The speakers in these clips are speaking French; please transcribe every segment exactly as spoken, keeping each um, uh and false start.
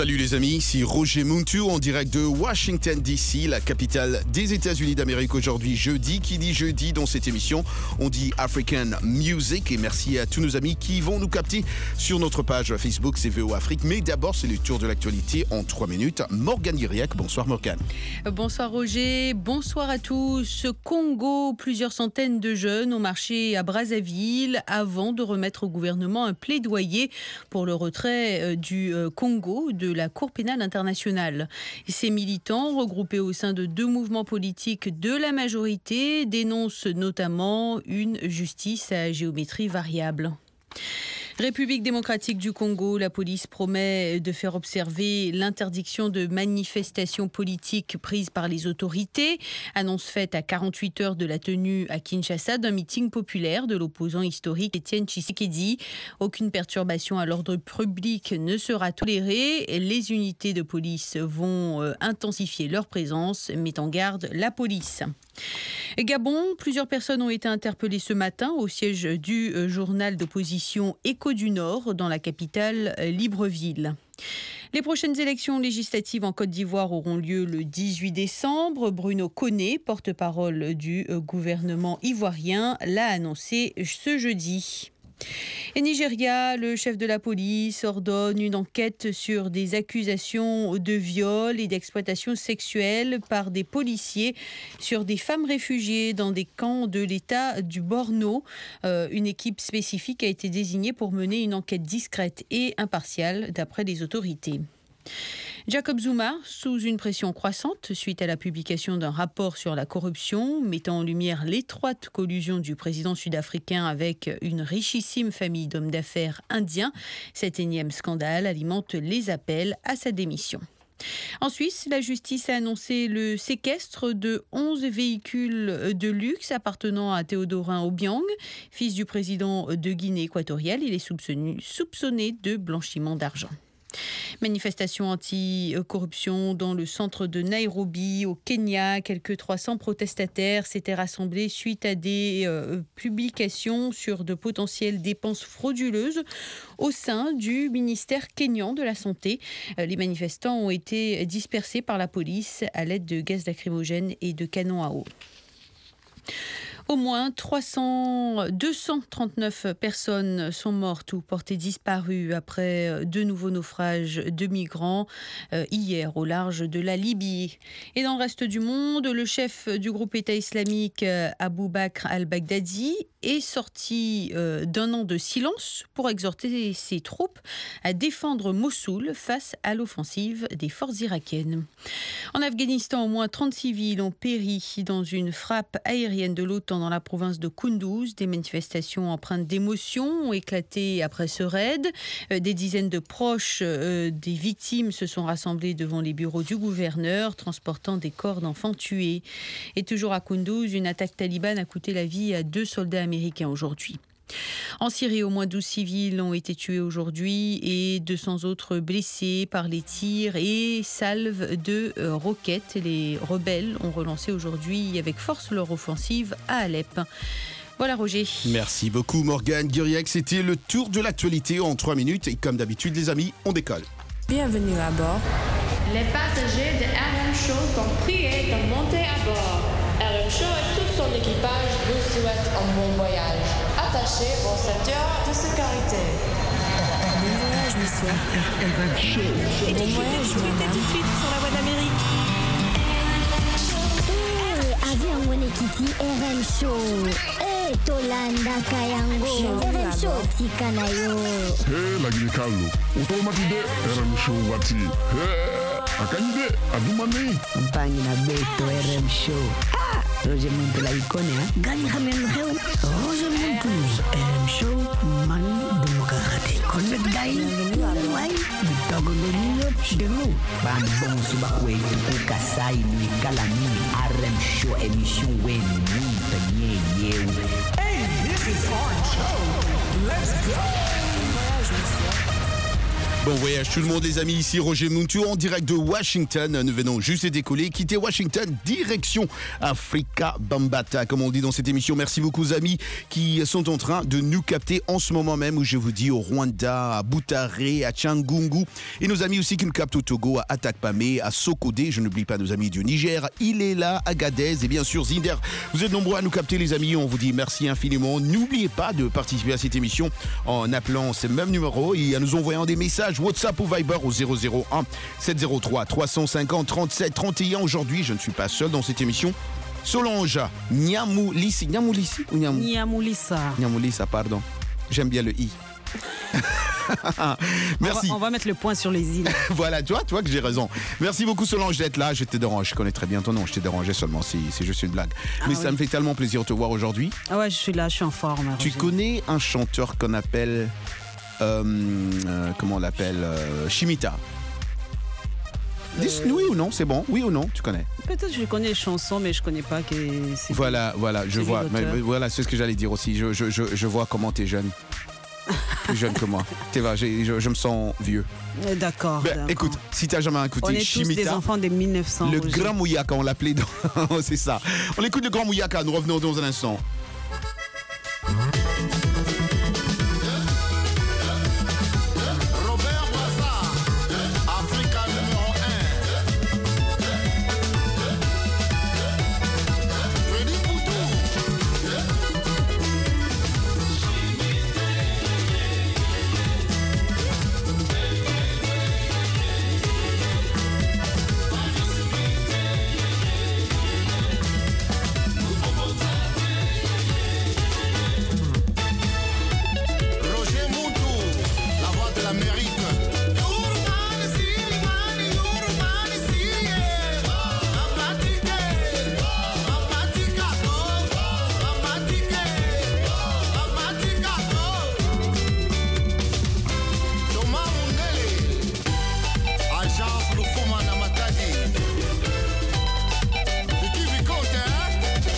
Salut les amis, ici Roger Muntu en direct de Washington D C, la capitale des États-Unis d'Amérique. Aujourd'hui jeudi, qui dit jeudi dans cette émission, on dit African Music. Et merci à tous nos amis qui vont nous capter sur notre page Facebook, c'est V O Afrique. Mais d'abord, c'est le tour de l'actualité en trois minutes. Morgane Guiriac, bonsoir Morgane. Bonsoir Roger, bonsoir à tous. Congo, plusieurs centaines de jeunes ont marché à Brazzaville avant de remettre au gouvernement un plaidoyer pour le retrait du Congo de la Cour pénale internationale. Ces militants, regroupés au sein de deux mouvements politiques de la majorité, dénoncent notamment une justice à géométrie variable. République démocratique du Congo, la police promet de faire observer l'interdiction de manifestations politiques prises par les autorités. Annonce faite à quarante-huit heures de la tenue à Kinshasa d'un meeting populaire de l'opposant historique Étienne Tshisekedi. Aucune perturbation à l'ordre public ne sera tolérée. Les unités de police vont intensifier leur présence, met en garde la police. Gabon, plusieurs personnes ont été interpellées ce matin au siège du journal d'opposition Écho du Nord dans la capitale Libreville. Les prochaines élections législatives en Côte d'Ivoire auront lieu le dix-huit décembre. Bruno Koné, porte-parole du gouvernement ivoirien, l'a annoncé ce jeudi. Et Nigeria, le chef de la police ordonne une enquête sur des accusations de viol et d'exploitation sexuelle par des policiers sur des femmes réfugiées dans des camps de l'État du Borno. Euh, une équipe spécifique a été désignée pour mener une enquête discrète et impartiale d'après les autorités. Jacob Zuma, sous une pression croissante suite à la publication d'un rapport sur la corruption, mettant en lumière l'étroite collusion du président sud-africain avec une richissime famille d'hommes d'affaires indiens. Cet énième scandale alimente les appels à sa démission. En Suisse, la justice a annoncé le séquestre de onze véhicules de luxe appartenant à Théodorin Obiang, fils du président de Guinée équatoriale. Il est soupçonné, soupçonné de blanchiment d'argent. Manifestation anti-corruption dans le centre de Nairobi, au Kenya. Quelques trois cents protestataires s'étaient rassemblés suite à des euh, publications sur de potentielles dépenses frauduleuses au sein du ministère kényan de la Santé. Euh, les manifestants ont été dispersés par la police à l'aide de gaz lacrymogène et de canons à eau. Au moins trois cents, deux cent trente-neuf personnes sont mortes ou portées disparues après de nouveaux naufrages de migrants euh, hier au large de la Libye. Et dans le reste du monde, le chef du groupe État islamique Abou Bakr al-Baghdadi est sorti euh, d'un an de silence pour exhorter ses troupes à défendre Mossoul face à l'offensive des forces irakiennes. En Afghanistan, au moins trente civils ont péri dans une frappe aérienne de l'OTAN dans la province de Kunduz. Des manifestations empreintes d'émotion ont éclaté après ce raid. Euh, des dizaines de proches euh, des victimes se sont rassemblés devant les bureaux du gouverneur, transportant des corps d'enfants tués. Et toujours à Kunduz, une attaque talibane a coûté la vie à deux soldats américains aujourd'hui. En Syrie, au moins douze civils ont été tués aujourd'hui et deux cents autres blessés par les tirs et salves de euh, roquettes. Les rebelles ont relancé aujourd'hui avec force leur offensive à Alep. Voilà Roger. Merci beaucoup Morgane Guiriac. C'était le tour de l'actualité en trois minutes. Et comme d'habitude les amis, on décolle. Bienvenue à bord. Les passagers de R M Show sont priés de monter à bord. R M Show et tout son équipage vous souhaitent un bon voyage. Attachez vos ceintures de sécurité. Bon voyage, monsieur. R M Show. Et bon voyage, madame. Tout de suite sur la voie d'Amérique. Eh, avion Wenekiti R M Show. Eh, Tolanda Kayango. R M Show Tikanayo. Hey, lagi Carlo. Automatique R M Show wati. Hey, akande adumani. Mpangi na beto R M Show. Ah, Roger Muntu la icone, hein? Gani Hamen Heu. Roger Muntu. R M Show man demokrate. Convert Guy. Why? Bitogo Benino Demo. Ban bon subakwe tu kasai ni kalami R M Show émission wen ni penye yeu. Hey, this is our show. Let's go. Bon voyage, monsieur. Bon voyage tout le monde les amis, ici Roger Muntu en direct de Washington. Nous venons juste de décoller, quitter Washington, direction Africa Bambata, comme on dit dans cette émission. Merci beaucoup aux amis qui sont en train de nous capter en ce moment même où je vous dis au Rwanda, à Butare, à Tchangungu. Et nos amis aussi qui nous captent au Togo, à Atakpamé, à Sokodé. Je n'oublie pas nos amis du Niger, Ilela, Agadez et bien sûr Zinder. Vous êtes nombreux à nous capter les amis, on vous dit merci infiniment. N'oubliez pas de participer à cette émission en appelant ces mêmes numéros et en nous envoyant des messages WhatsApp ou Viber au zéro zéro un sept zéro trois trois cent cinquante trente-sept trente et un. Aujourd'hui, je ne suis pas seul dans cette émission. Solange Nyamoulissi, Nyamoulissi ou Nyamou... Nyamoulissa. Nyamoulissa, pardon. J'aime bien le i. Merci. On va, on va mettre le point sur les îles. Voilà, tu vois, tu vois que j'ai raison. Merci beaucoup Solange d'être là. Je te dérange, je connais très bien ton nom. Je t'ai dérangé seulement si c'est juste une blague. Ah, Mais oui. ça me fait tellement plaisir de te voir aujourd'hui. Ah ouais, je suis là, je suis en forme. Tu Roger. connais un chanteur qu'on appelle euh, euh, comment on l'appelle euh, Chimita. Dis oui ou non, c'est bon. Oui ou non, tu connais. Peut-être que je connais les chansons, mais je connais pas que c'est. Voilà, voilà, je c'est vois. lui Mais, l'auteur. mais voilà, c'est ce que j'allais dire aussi. Je, je, je, je vois comment t'es jeune. Plus jeune que moi. Tu vois, j'ai- je, je me sens vieux. Euh, D'accord. Ben, d'accord. écoute, si t'as jamais écouté on est tous Chimita, des enfants des mille neuf cents. le Roger. grand Mouyaka, on l'appelait dans... c'est ça. On écoute le grand Mouyaka, nous revenons dans un instant. Robert Boissard, Africa numéro un. Freddy Poutou. Roger Moutou, la voix de l'Amérique. Thomas Mundele, Agence Lufuma na Matadi. Vicky Vicomte, hein?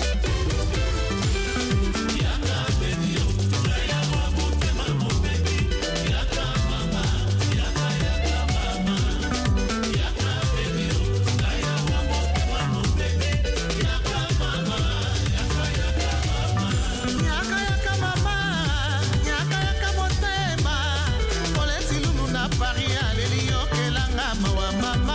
Nyaka yaka mama, nyaka yaka motema. Koleti lulu na Paris, aleli yokelanga mawa mama.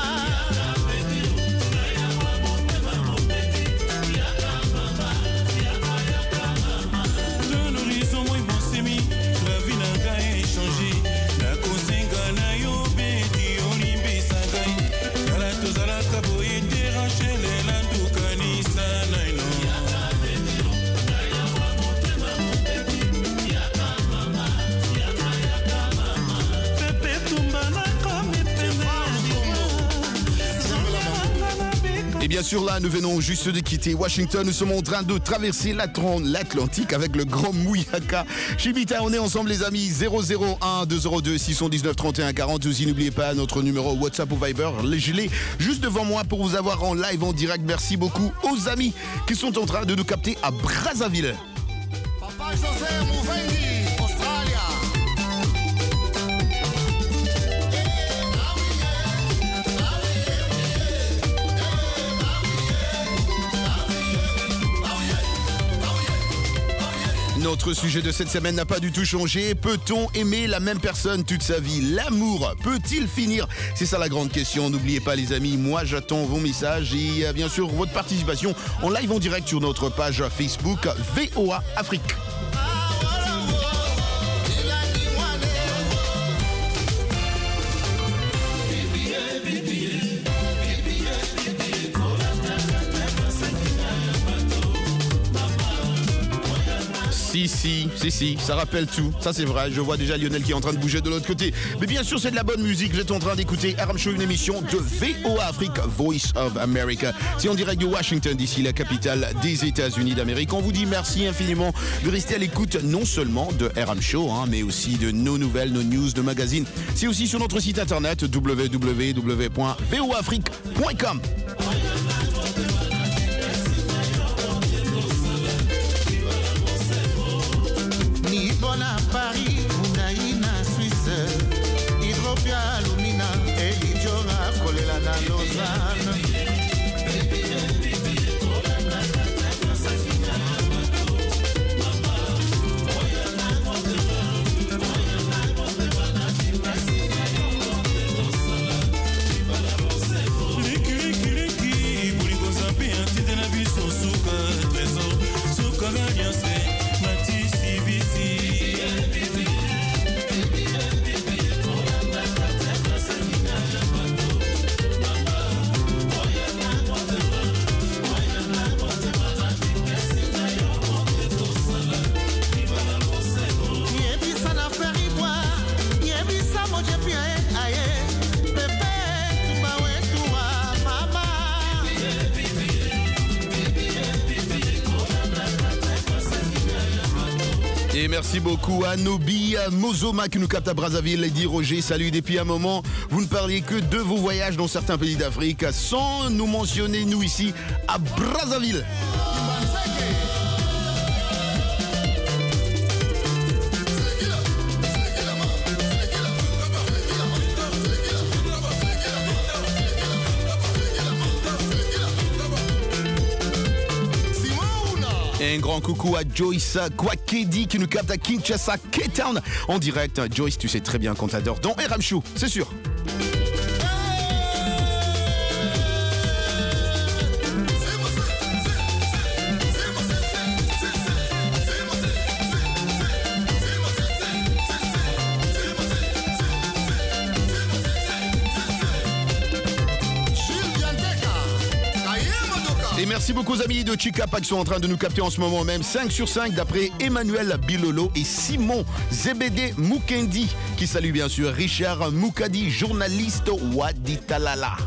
De l'horizon, moi, mon semi, la vie n'a qu'à échanger. La kosenga na yo beti olimbi sangai. Kala tozala kaboye te Rachel elanduka ni sana ino. Pepe tumba na kame pembe. Et bien sûr là, nous venons juste de quitter Washington. Nous sommes en train de traverser l'Atlan- l'Atlantique avec le grand Mouyaka. Chimita, on est ensemble les amis. zéro zéro un deux zéro deux six un neuf trente et un quarante. Aussi, n'oubliez pas notre numéro WhatsApp ou Viber. Je l'ai juste devant moi pour vous avoir en live, en direct. Merci beaucoup aux amis qui sont en train de nous capter à Brazzaville. Papa José Mouvendi, Australia. Notre sujet de cette semaine n'a pas du tout changé. Peut-on aimer la même personne toute sa vie? L'amour peut-il finir? C'est ça la grande question. N'oubliez pas les amis, moi j'attends vos messages et euh, bien sûr votre participation en live en direct sur notre page Facebook V O A Afrique. Si, si, si, si, ça rappelle tout. Ça, c'est vrai. Je vois déjà Lionel qui est en train de bouger de l'autre côté. Mais bien sûr, c'est de la bonne musique. Vous êtes en train d'écouter R M Show, une émission de V O A Afrique, Voice of America. C'est en direct de Washington, d'ici la capitale des États-Unis d'Amérique. On vous dit merci infiniment de rester à l'écoute non seulement de R M Show, hein, mais aussi de nos nouvelles, nos news, nos magazines. C'est aussi sur notre site internet w w w point v o afrique point com. Ni bon à Paris, Moundaï na Suisse. Hydropia Et merci beaucoup à Nobi Mozoma qui nous capte à Brazzaville. Lady Roger, salut. Depuis un moment, vous ne parliez que de vos voyages dans certains pays d'Afrique sans nous mentionner, nous ici, à Brazzaville. Et un grand coucou à Joyce Kwakedi qui nous capte à Kinshasa, K-Town en direct. Joyce, tu sais très bien qu'on t'adore dans R M Show, c'est sûr. Et merci beaucoup aux amis de Chicapa qui sont en train de nous capter en ce moment même. cinq sur cinq d'après Emmanuel Bilolo et Simon Zebede Mukendi qui salue bien sûr Richard Moukadi, journaliste Waditalala.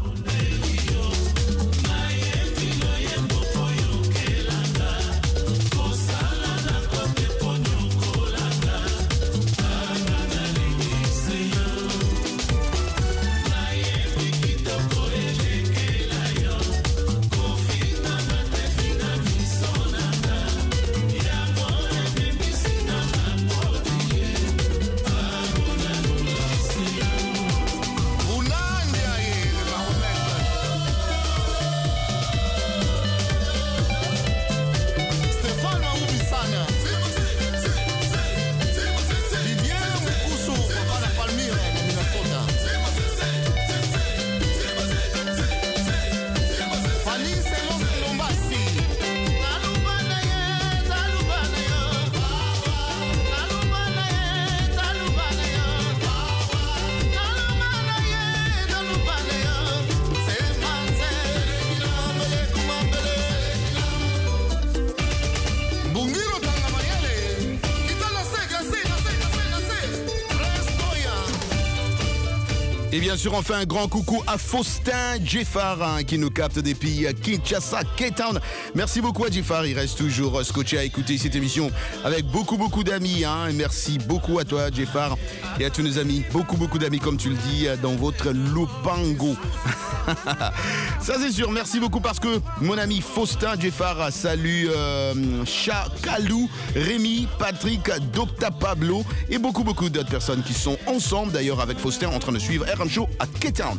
Et bien sûr, on fait un grand coucou à Faustin Jeffar hein, qui nous capte depuis Kinshasa, K-Town. Merci beaucoup à Jeffar, il reste toujours scotché à écouter cette émission avec beaucoup, beaucoup d'amis. Hein. Et merci beaucoup à toi, Jeffar, et à tous nos amis. Beaucoup, beaucoup d'amis, comme tu le dis, dans votre Lupango. Ça, c'est sûr. Merci beaucoup parce que mon ami Faustin Jeffar salue euh, Chakalou, Rémi, Patrick, Docta Pablo et beaucoup, beaucoup d'autres personnes qui sont ensemble, d'ailleurs, avec Faustin en train de suivre R M Show à K-Town.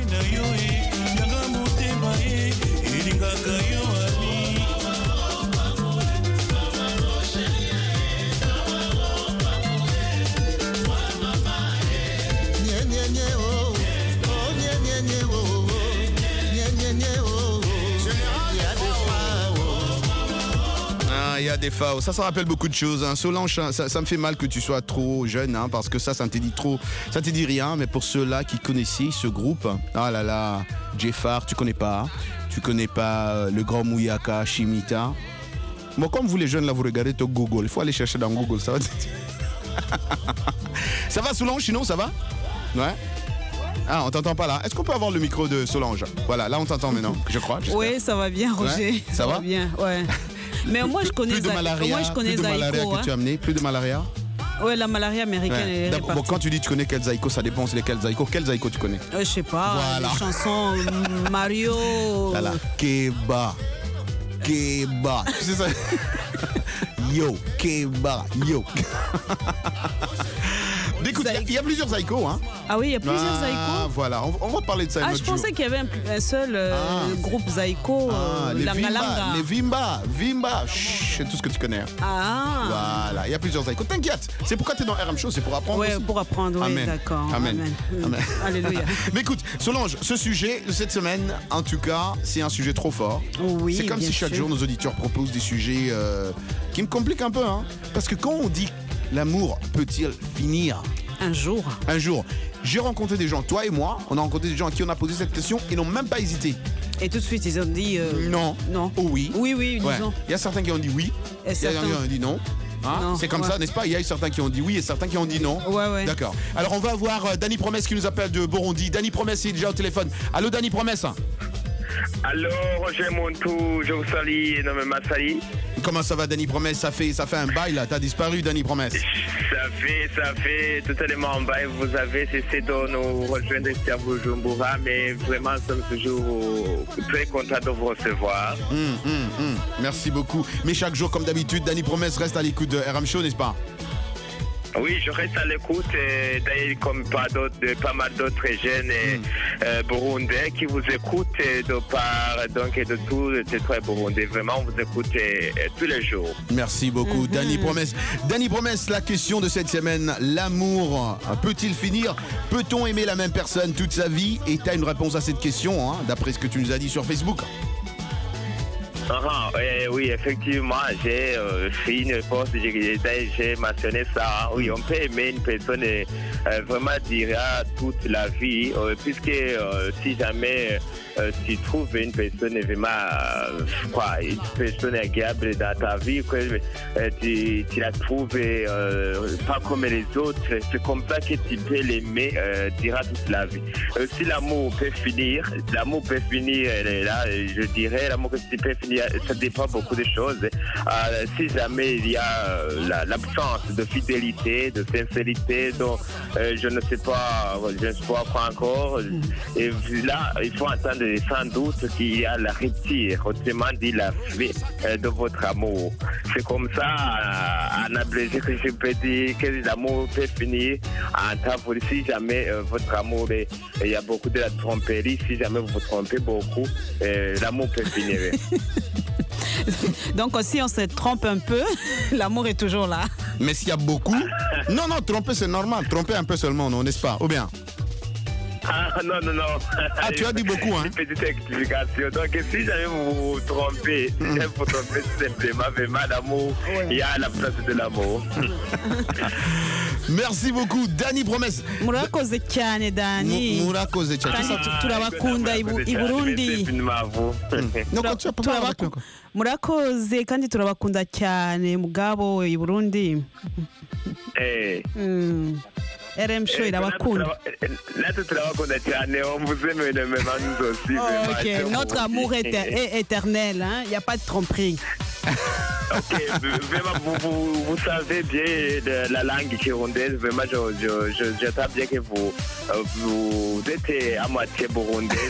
Il y a des fois, ça, ça rappelle beaucoup de choses. Hein. Solange, ça, ça me fait mal que tu sois trop jeune, hein, parce que ça, ça ne te dit trop, ça te dit rien. Mais pour ceux-là qui connaissaient ce groupe, ah là là, Jeffar, tu connais pas, tu connais pas le grand Mouyaka, Chimita. Bon, comme vous les jeunes là, vous regardez ton Google, il faut aller chercher dans Google, ça va. Ça va, Solange, sinon ça va? Ouais. Ah, on t'entend pas là. Est-ce qu'on peut avoir le micro de Solange? Voilà, là on t'entend maintenant, je crois. Oui, ça va bien, Roger. Ouais, ça, ça va, va bien, ouais. Mais moi je connais plus de malaria, moi, je connais plus de malaria Zaïko, que hein. tu as amené, plus de malaria. Ouais, la malaria américaine ouais. est bon, quand tu dis tu connais quel Zaïko, ça dépend c'est lesquels Zaïko. Quel Zaïko tu connais? euh, Je sais pas. Voilà. Les chansons Mario. Voilà. Keba, Keba. C'est ça. Yo, Keba, yo. Écoute, il y, y a plusieurs Zaïko, hein. Ah oui, il y a plusieurs ah, Zaïko. Voilà, on, on va parler de ça. Ah, je pensais qu'il y avait un, un seul euh, ah. groupe Zaïko. Ah, euh, les, Langa Vimba, Langa. les Vimba, Vimba, c'est tout ce que tu connais. Ah. Voilà, il y a plusieurs Zaïko. T'inquiète, c'est pourquoi tu es dans R M Show, c'est pour apprendre. Ouais, aussi. pour apprendre, oui, d'accord. Amen. Amen. Amen. Alléluia. Mais écoute, Solange, ce sujet de cette semaine, en tout cas, c'est un sujet trop fort. Oui, c'est comme si chaque sûr. jour nos auditeurs proposent des sujets euh, qui me compliquent un peu, hein. Parce que quand on dit l'amour peut-il finir un jour. Un jour. J'ai rencontré des gens, toi et moi, on a rencontré des gens à qui on a posé cette question et n'ont même pas hésité. Et tout de suite, ils ont dit euh, non. Non. Oh oui. Oui, oui, ouais. disons. Il y a certains qui ont dit oui. Et il y a certains qui ont dit non. Hein non c'est comme ouais. ça, n'est-ce pas? Il y a eu certains qui ont dit oui et certains qui ont dit non. Ouais, ouais. D'accord. Alors, on va avoir euh, Danny Promesse qui nous appelle de Burundi. Danny Promesse est déjà au téléphone. Allô, Danny Promesse. Allô, Roger Montou, je vous salue énormément, salut. comment ça va, Danny Promesse? Ça fait, ça fait un bail là, t'as disparu, Danny Promesse. Ça fait, ça fait totalement un bail. Vous avez cessé de nous rejoindre ici à Bujumbura, mais vraiment, nous sommes toujours très contents de vous recevoir. Hum, hum, hum. Merci beaucoup. Mais chaque jour, comme d'habitude, Danny Promesse reste à l'écoute de R M Show, n'est-ce pas? Oui, je reste à l'écoute, et d'ailleurs comme pas, d'autres, pas mal d'autres jeunes mm. euh, burundais qui vous écoutent de part donc, et de tous les territoires burundais. Vraiment, on vous écoute euh, tous les jours. Merci beaucoup, mm-hmm. Danny Promesse. Danny Promesse, la question de cette semaine, l'amour peut-il finir? Peut-on aimer la même personne toute sa vie? Et tu as une réponse à cette question, hein, d'après ce que tu nous as dit sur Facebook. Ah, oui, oui, effectivement, j'ai euh, fait une réponse, j'ai, j'ai mentionné ça. Oui, on peut aimer une personne et euh, vraiment dira toute la vie, euh, puisque euh, si jamais euh, tu trouves une personne vraiment, euh, quoi, une personne agréable dans ta vie, que euh, tu, tu la trouves euh, pas comme les autres, c'est comme ça que tu peux l'aimer, euh, dira toute la vie. Euh, si l'amour peut finir, l'amour peut finir, là, je dirais, l'amour que tu peux finir, ça dépend beaucoup de choses. Euh, si jamais il y a euh, la, l'absence de fidélité, de sincérité, donc euh, je ne sais pas, je ne sais pas quoi encore. Et là, il faut entendre sans doute qu'il y a la rupture, autrement dit la fin euh, de votre amour. C'est comme ça, euh, en abrégé, que je peux dire que l'amour peut finir en temps. Si jamais euh, votre amour, est, il y a beaucoup de la tromperie, si jamais vous vous trompez beaucoup, euh, l'amour peut finir. Donc si on se trompe un peu, l'amour est toujours là. Mais s'il y a beaucoup... Non, non, tromper c'est normal. Tromper un peu seulement, non, n'est-ce pas? Ou bien? Ah non, non, non. Ah, tu as dit beaucoup, hein? Une petite explication. Donc, si jamais vous vous trompez, mm. si vous trompez simplement, vraiment, l'amour, ouais. Il y a la place de l'amour. Merci beaucoup, Danny Promesse. Murakoze cyane, Danny. Murakoze cyane. Turabakunda i Burundi. Murakoze kandi turabakunda cyane mugabo i Burundi. Eh. R M Show irabakunda. Natwe turabakunda cyane, on vous aime énormément nous aussi. Oh, ok, notre amour est, est éternel, hein? Il n'y a pas de tromperie. Ok, vraiment, vous, vous, vous savez bien de la langue burundaise. Vraiment, je, je, je, j'attends bien que vous, vous êtes à moitié burundaise.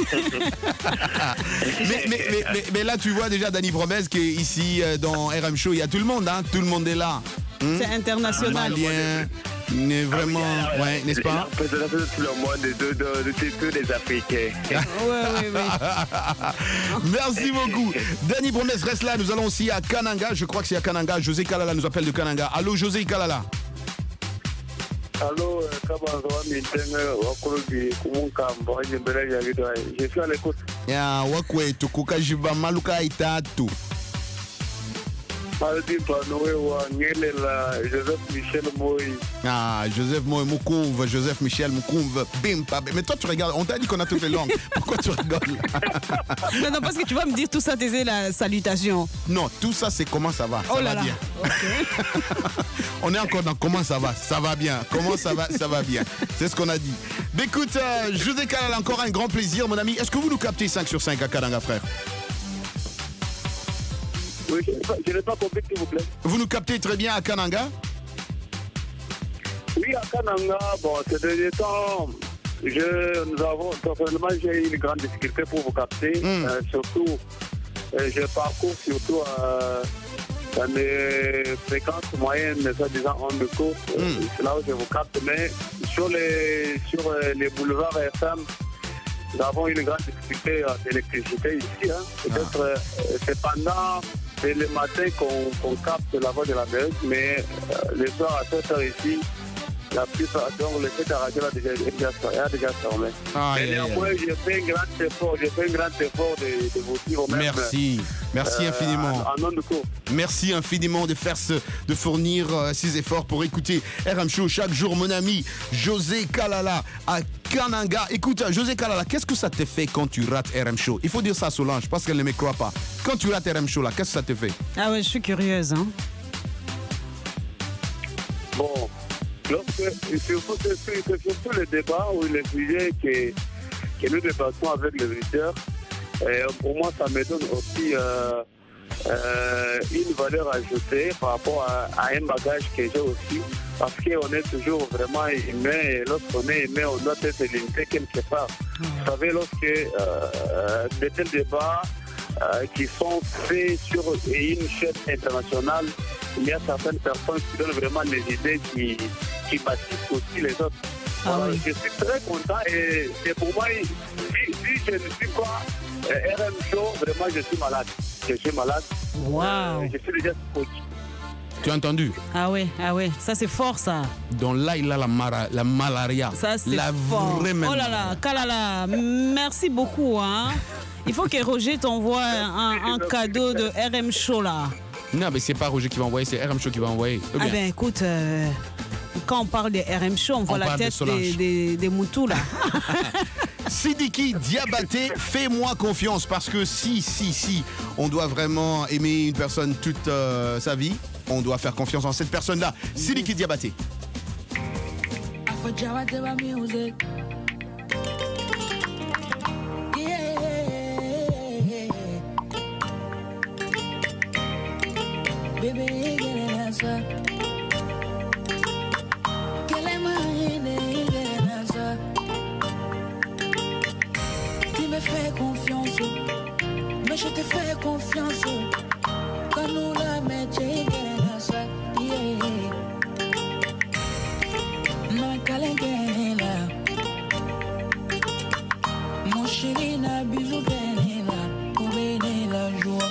mais, mais, mais, mais, mais là, tu vois déjà Danny Promesse qu'ici, dans R M Show, il y a tout le monde, hein? Tout le monde est là. Hmm? C'est international. Malien, n'est vraiment, ah oui, ouais, n'est-ce pas? Tout le monde, de, de, de, de, de tous les Africains. Oui, oui, oui. Merci beaucoup. Danny Promesse reste là. Nous allons aussi à Kananga. Je crois que c'est à Kananga. José Kalala nous appelle de Kananga. Allô, José Kalala. Allô, je suis à l'écoute. Ya, wakwe, tukuka jiba maluka itatu. Joseph Michel Moïse. Ah, Joseph Moïse Moukoumve, Joseph Michel Moukoumve, bim, mais toi tu regardes, on t'a dit qu'on a toutes les langues. Pourquoi tu rigoles? Non, non, parce que tu vas me dire tout ça, c'est la salutation. Non, tout ça c'est comment ça va. Ça oh là va là. bien. Okay. On est encore dans comment ça va. Ça va bien. Comment ça va? Ça va bien. C'est ce qu'on a dit. Mais écoute, euh, José Kalala, encore un grand plaisir, mon ami. Est-ce que vous nous captez cinq sur cinq à Kananga, frère? Oui, je n'ai pas compris, s'il vous plaît. Vous nous captez très bien à Kananga? Oui, à Kananga, bon, ces derniers temps, je, nous avons, personnellement, j'ai eu une grande difficulté pour vous capter. Mm. Euh, surtout, euh, je parcours surtout euh, dans les fréquences moyennes, soi-disant ondes de course. Mm. Euh, c'est là où je vous capte. Mais sur les, sur euh, les boulevards F M, nous avons une grande difficulté euh, d'électricité ici. Hein. Peut-être, ah. euh, c'est pendant... C'est le matin qu'on qu'on capte la voix de la mer, mais euh, le soir à sept heures ici, la plupart, donc le fait de radio a déjà, déjà, déjà fermé. Ah, mais néanmoins, j'ai fait un grand effort, j'ai fait un grand effort de, de vous dire au même. Merci, merci euh, infiniment. En, en de cours. Merci infiniment de faire ce, de fournir euh, ces efforts pour écouter R M Show chaque jour, mon ami José Kalala à Kananga. Écoute, José Kalala, qu'est-ce que ça te fait quand tu rates R M Show? Il faut dire ça à Solange parce qu'elle ne me croit pas. Quand tu rates R M Show, là, qu'est-ce que ça te fait? Ah ouais, je suis curieuse. Hein? Bon, lorsque, c'est surtout, c'est surtout le débat ou les sujets que, que nous débattons avec les auditeurs. Et pour moi, ça me donne aussi euh, euh, une valeur ajoutée par rapport à, à un bagage que j'ai aussi. Parce qu'on est toujours vraiment humain et lorsqu'on est humain, on doit être limité quelque part. Vous savez, lorsque euh, de tels débats euh, qui sont faits sur une chaîne internationale, il y a certaines personnes qui donnent vraiment des idées qui, qui bâtissent aussi les autres. Ah Alors, oui. je suis très content et, et pour moi, si, si je ne suis pas euh, R M Show, vraiment je suis malade. Je suis malade. Wow. Euh, je suis déjà coach. Tu as entendu? Ah ouais, ah ouais, ça c'est fort ça. Dans là, il a la, mara- la malaria. Ça c'est la fort. vraie même. Oh là là, Kalala, merci beaucoup. Hein. Il faut que Roger t'envoie un, un cadeau de R M Show là. Non, mais c'est pas Roger qui va envoyer, c'est R M Show qui va envoyer. Ou Ah bien? ben écoute, euh, quand on parle de R M Show, on voit On la parle de tête Solange. des, des, des moutous là. Sidiki Diabaté, fais-moi confiance parce que si, si, si, on doit vraiment aimer une personne toute euh, sa vie, on doit faire confiance en cette personne-là. Sidiki Diabaté. Baby, get an answer. Quelle est ma reine, get an answer. Tu me fais confiance, mais je te fais confiance. Quand nous la mettons, get an answer. Yeah. Ma calègue là. Mon chéri n'a bisou là. Pour bénir la joie.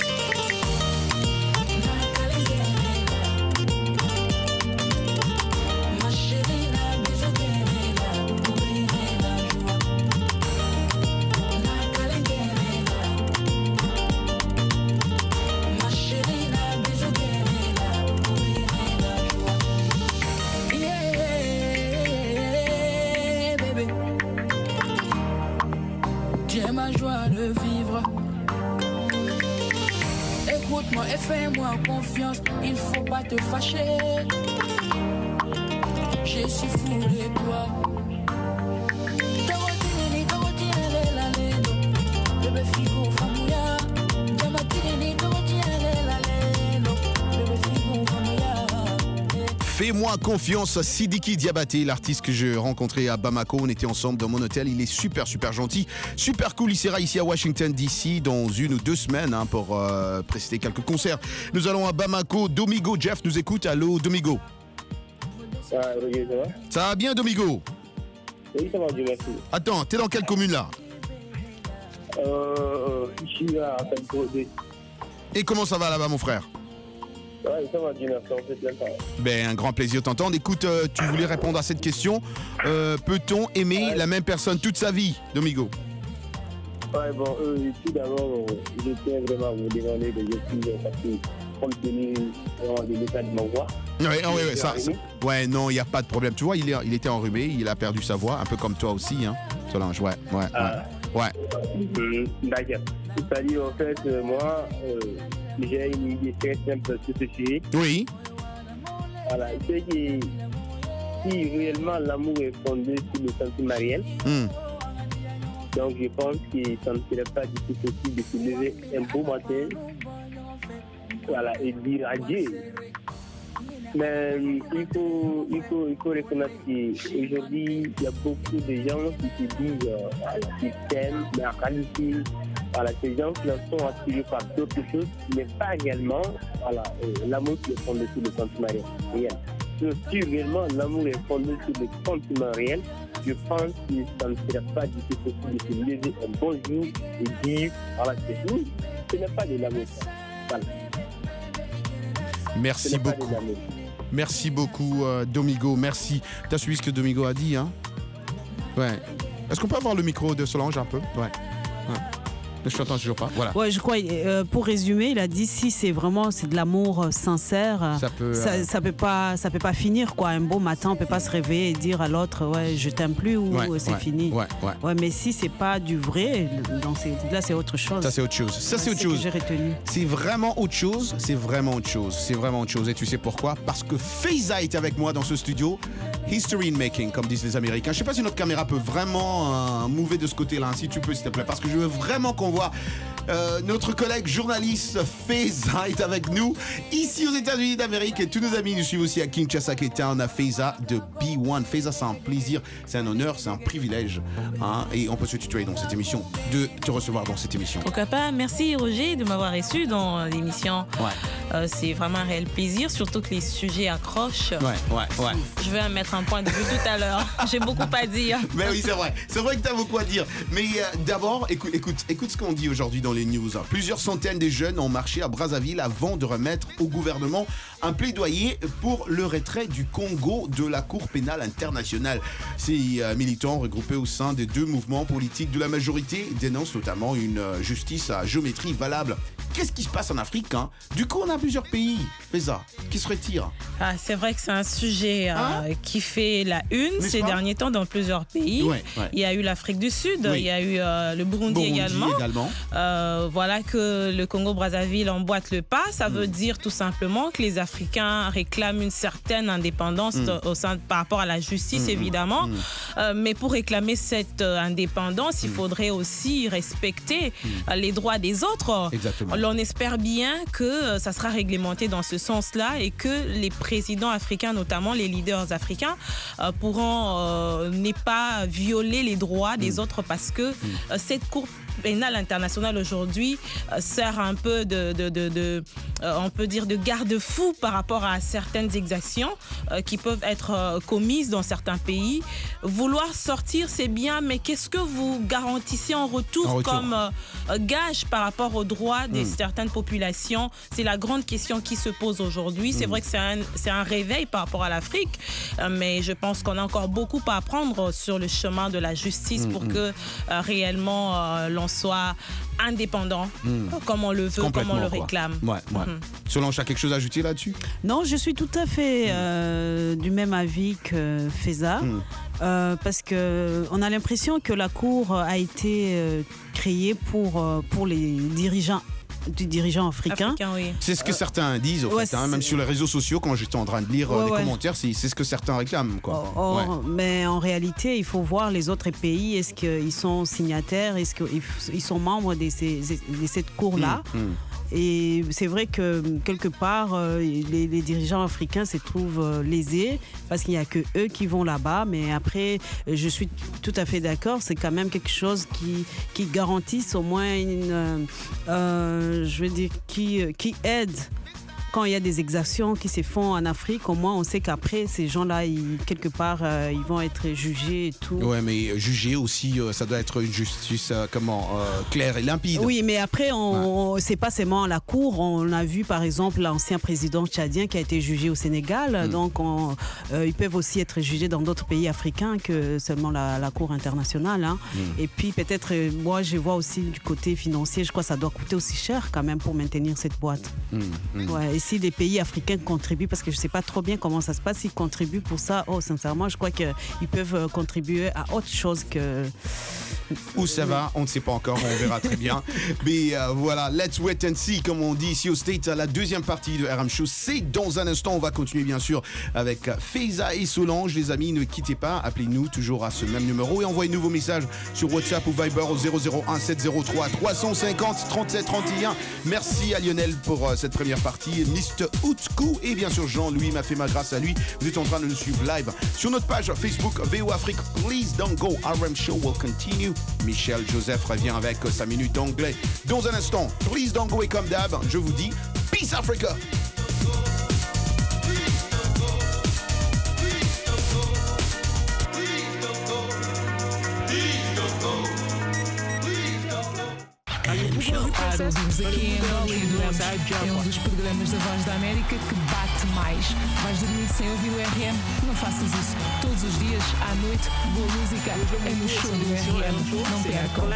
Écoute-moi et fais-moi confiance, il faut pas te fâcher. Je suis fou de toi. Fais-moi confiance, Sidiki Diabaté, l'artiste que j'ai rencontré à Bamako. On était ensemble dans mon hôtel. Il est super, super gentil, super cool. Il sera ici à Washington, D C dans une ou deux semaines hein, pour euh, précéder quelques concerts. Nous allons à Bamako. Domingo Jeff nous écoute. Allô, Domingo. Ah, Roger, ça va? Ça va bien, Domingo? Oui, ça va, Dieu merci. Attends, t'es dans quelle commune là? Euh, je suis à Sainte-Claude. Et comment ça va là-bas, mon frère? Ouais, ça va, Dieu merci, on fait plein de temps. Ben, un grand plaisir de t'entendre. Écoute, euh, tu voulais répondre à cette question. Euh, peut-on aimer ouais. la même personne toute sa vie, Domingo? Ouais, bon, euh, tout d'abord, euh, je tiens vraiment à vous demander de excuses parce que, compte tenu de l'état de ma voix. Oui, ouais, ouais, ouais, ça, ça, ouais, non, il n'y a pas de problème. Tu vois, il, est, il était enrhumé, il a perdu sa voix, un peu comme toi aussi, hein, Solange. Ouais, ouais, ah. ouais. ouais. Mmh, d'accord. C'est-à-dire, en fait, euh, moi, euh, j'ai une idée très simple sur ce sujet. Oui. Voilà, c'est que si réellement l'amour est fondé sur le sentiment réel, mmh. donc je pense que ça ne serait pas du tout possible de se lever un beau matin, voilà, et dire adieu. Mais il faut, il faut, il faut reconnaître qu'aujourd'hui, il y a beaucoup de gens qui se disent euh, qu'ils t'aiment, mais en réalité, voilà, ces gens qui sont attirés par d'autres choses, mais pas réellement voilà, euh, l'amour qui est fondé sur le sentiment réel. Donc, si réellement l'amour est fondé sur le sentiment réel, je pense que ça ne serait pas du tout possible de se lever un bon jour et dire voilà, c'est tout. Ce n'est pas de l'amour. Voilà. Merci beaucoup. Merci beaucoup, euh, Domingo. Merci. Tu as suivi ce que Domingo a dit, hein? Ouais. Est-ce qu'on peut avoir le micro de Solange un peu? Ouais. ouais. Je t'entends toujours pas. Voilà. Ouais, je crois. Euh, pour résumer, il a dit si c'est vraiment c'est de l'amour sincère, ça peut, ça, euh... ça peut pas, ça peut pas finir quoi. Un beau matin, on peut pas se réveiller et dire à l'autre ouais, je t'aime plus ou ouais, c'est ouais, fini. Ouais, ouais. Ouais, mais si c'est pas du vrai, dans ces, là c'est autre chose. Ça c'est autre chose. Ça c'est autre chose. J'ai retenu. C'est vraiment autre chose. C'est vraiment autre chose. C'est vraiment autre chose. Et tu sais pourquoi? Parce que Faiza est avec moi dans ce studio. History in making, comme disent les Américains. Je sais pas si notre caméra peut vraiment euh, mouver de ce côté-là, si tu peux, s'il te plaît, parce que je veux vraiment qu'on voit Euh, notre collègue journaliste Faiza est avec nous ici aux États-Unis d'Amérique et tous nos amis nous suivent aussi à Kinshasa, Keta. On a Faiza de B one. Faiza, c'est un plaisir, c'est un honneur, c'est un privilège, hein, et on peut se tutoyer dans cette émission, de te recevoir dans cette émission. Pourquoi pas. Merci Roger de m'avoir reçu dans l'émission. Ouais. Euh, c'est vraiment un réel plaisir, surtout que les sujets accrochent. Ouais, ouais, ouais. Je vais mettre un point de vue tout à l'heure. J'ai beaucoup à dire. Mais oui, c'est vrai. C'est vrai que tu as beaucoup à dire. Mais euh, d'abord, écoute, écoute, écoute ce qu'on dit aujourd'hui dans les news. Plusieurs centaines de jeunes ont marché à Brazzaville avant de remettre au gouvernement un plaidoyer pour le retrait du Congo de la Cour pénale internationale. Ces euh, militants regroupés au sein des deux mouvements politiques de la majorité dénoncent notamment une euh, justice à géométrie valable. Qu'est-ce qui se passe en Afrique, hein? Du coup, on a plusieurs pays. Faiza, qui se retire? Ah, c'est vrai que c'est un sujet euh, hein? qui fait la une ces pas? derniers temps dans plusieurs pays. Ouais, ouais. Il y a eu l'Afrique du Sud, oui. il y a eu euh, le Burundi, Burundi également. également. Euh, voilà que le Congo-Brazzaville emboîte le pas. Ça mm. veut dire tout simplement que les Africains réclament une certaine indépendance mm. au sein, par rapport à la justice, mm. évidemment. Mm. Euh, mais pour réclamer cette euh, indépendance, mm. il faudrait aussi respecter mm. euh, les droits des autres. Exactement. On espère bien que euh, ça sera réglementé dans ce sens-là et que les présidents africains, notamment les leaders africains, euh, pourront euh, ne pas violer les droits des mm. autres parce que mm. euh, cette Cour pénale internationale aujourd'hui euh, sert un peu de, de, de, de euh, on peut dire de garde-fou par rapport à certaines exactions euh, qui peuvent être euh, commises dans certains pays. Vouloir sortir, c'est bien, mais qu'est-ce que vous garantissez en retour, en retour. comme euh, gage par rapport aux droits de mm. certaines populations? C'est la grande question qui se pose aujourd'hui. Mm. C'est vrai que c'est un, c'est un réveil par rapport à l'Afrique, euh, mais je pense qu'on a encore beaucoup à apprendre sur le chemin de la justice mm. pour que euh, réellement euh, l'on soit indépendant, mmh. comme on le veut, comme on le réclame. Ouais, ouais. Mmh. Solange, tu as quelque chose à ajouter là-dessus? Non, je suis tout à fait euh, du même avis que Faiza, mmh. euh, parce qu'on a l'impression que la Cour a été euh, créée pour, euh, pour les dirigeants du dirigeant africain. Africain oui. C'est ce que euh, certains disent, au ouais, fait, hein, même sur les réseaux sociaux, quand j'étais en train de lire ouais, euh, les ouais. commentaires, c'est, c'est ce que certains réclament. Quoi. Oh, ouais. Mais en réalité, il faut voir les autres pays. Est-ce qu'ils sont signataires? Est-ce qu'ils sont membres de, ces, de cette cour-là? mmh, mmh. Et c'est vrai que quelque part, euh, les, les dirigeants africains se trouvent euh, lésés parce qu'il n'y a que eux qui vont là-bas. Mais après, je suis tout à fait d'accord, c'est quand même quelque chose qui, qui garantisse au moins une, euh, je veux dire, qui, qui aide. Quand il y a des exactions qui se font en Afrique, au moins on sait qu'après, ces gens-là, ils, quelque part, euh, ils vont être jugés et tout. Ouais, mais juger aussi, euh, ça doit être une justice euh, comment, euh, claire et limpide. Oui, mais après, on, ouais. c'est pas seulement à la Cour. On a vu, par exemple, l'ancien président tchadien qui a été jugé au Sénégal. Mm. Donc, on, euh, ils peuvent aussi être jugés dans d'autres pays africains que seulement la, la Cour internationale. Hein. Mm. Et puis, peut-être, euh, moi, je vois aussi du côté financier, je crois que ça doit coûter aussi cher quand même pour maintenir cette boîte. Mm. Mm. Ouais, et si les pays africains contribuent, parce que je ne sais pas trop bien comment ça se passe, s'ils contribuent pour ça, oh, sincèrement, je crois qu'ils peuvent contribuer à autre chose que... Où ça va, on ne sait pas encore, on verra très bien. Mais euh, voilà, let's wait and see, comme on dit ici au States. La deuxième partie de R M Show, c'est dans un instant. On va continuer bien sûr avec Faiza et Solange. Les amis, ne quittez pas, appelez-nous toujours à ce même numéro et envoyez-nous vos messages sur WhatsApp ou Viber au zéro zéro un sept zéro trois trois cinq zéro trente-sept trente et un. Merci à Lionel pour euh, cette première partie, mister Outkou, et bien sûr Jean-Louis m'a fait ma grâce à lui. Vous êtes en train de nous suivre live sur notre page Facebook V O Afrique. Please don't go, R M Show will continue. Michel Joseph revient avec sa minute d'anglais dans un instant. Please don't go, et comme d'hab, je vous dis Peace Africa. Claro, ouvimos aqui em Berlim, é um dos programas da Voz da América que bate mais. Vais dormir sem ouvir o R M? Não faças isso. Todos os dias, à noite, boa música é no show do R M. Não percam.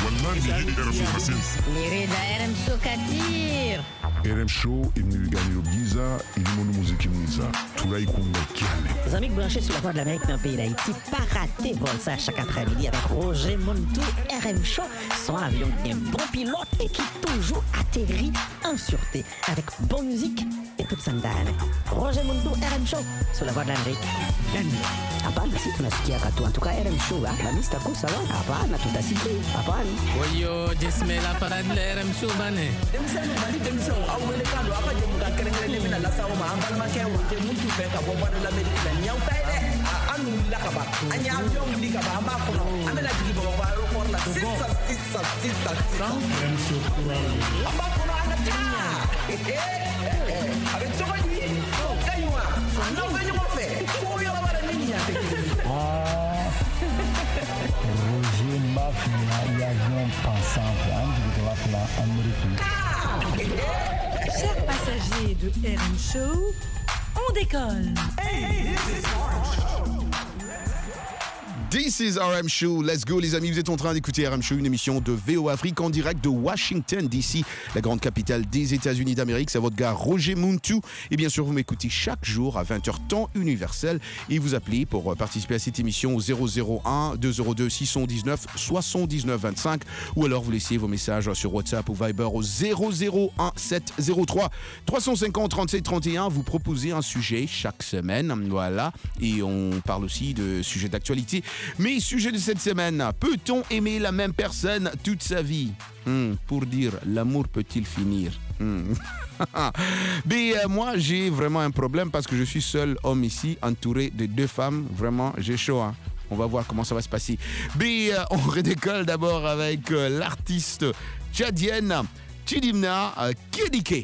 R M Show Kadir. R M Show, il nous gagne au Giza, il nous montre musique Giza. Tout là, il compte les amis branchés sur la Voix de l'Amérique dans le pays d'Haïti, pas rater vol ça chaque après-midi avec Roger Montou, R M Show, son avion qui est un bon pilote et qui toujours atterrit en sûreté avec bonne musique et toute sandane. Roger Mundu, R M Show, sur la voie de l'Amérique. Hapana, si tunasikia katu. En tout cas, R M Show, la mista kusa wa. Hapana, tutasikia. Hapana. Oyo, jesmela parade la R M Show bane. Demisano bali demisano awele kando apa je muka kerengere de mina la sawo ma ambal ma ke wote muntu fe ka bo bado la Amérique la nyaw tay de anu la ka ba anya avion li ka ba ma ko no amela jigi bo ba aéroport la six six six six amba ko no ana ta avec to ba ni kaywa no ga ni mo fe ko yo la bara ni ya Roger Mafia e avião passante antes de lá pela Amérique. Chers passagers de R M Show, on décolle. Hey, this is This is R M Show. Let's go les amis, vous êtes en train d'écouter R M Show, une émission de V O Afrique en direct de Washington D C, la grande capitale des États-Unis d'Amérique. C'est votre gars Roger Muntu. Et bien sûr, vous m'écoutez chaque jour à vingt heures temps universel et vous appelez pour participer à cette émission au zéro zéro un deux zéro deux six un neuf soixante-dix-neuf vingt-cinq ou alors vous laissez vos messages sur WhatsApp ou Viber au zéro zéro un sept zéro trois trois cent cinquante trente-sept trente et un. Vous proposez un sujet chaque semaine, voilà, et on parle aussi de sujets d'actualité. Mais sujet de cette semaine, peut-on aimer la même personne toute sa vie? hmm, Pour dire, l'amour peut-il finir? hmm. Mais euh, moi, j'ai vraiment un problème parce que je suis seul homme ici, entouré de deux femmes. Vraiment, j'ai chaud, hein. On va voir comment ça va se passer. Mais euh, on redécolle d'abord avec euh, l'artiste tchadienne Chidimna euh, Kedike.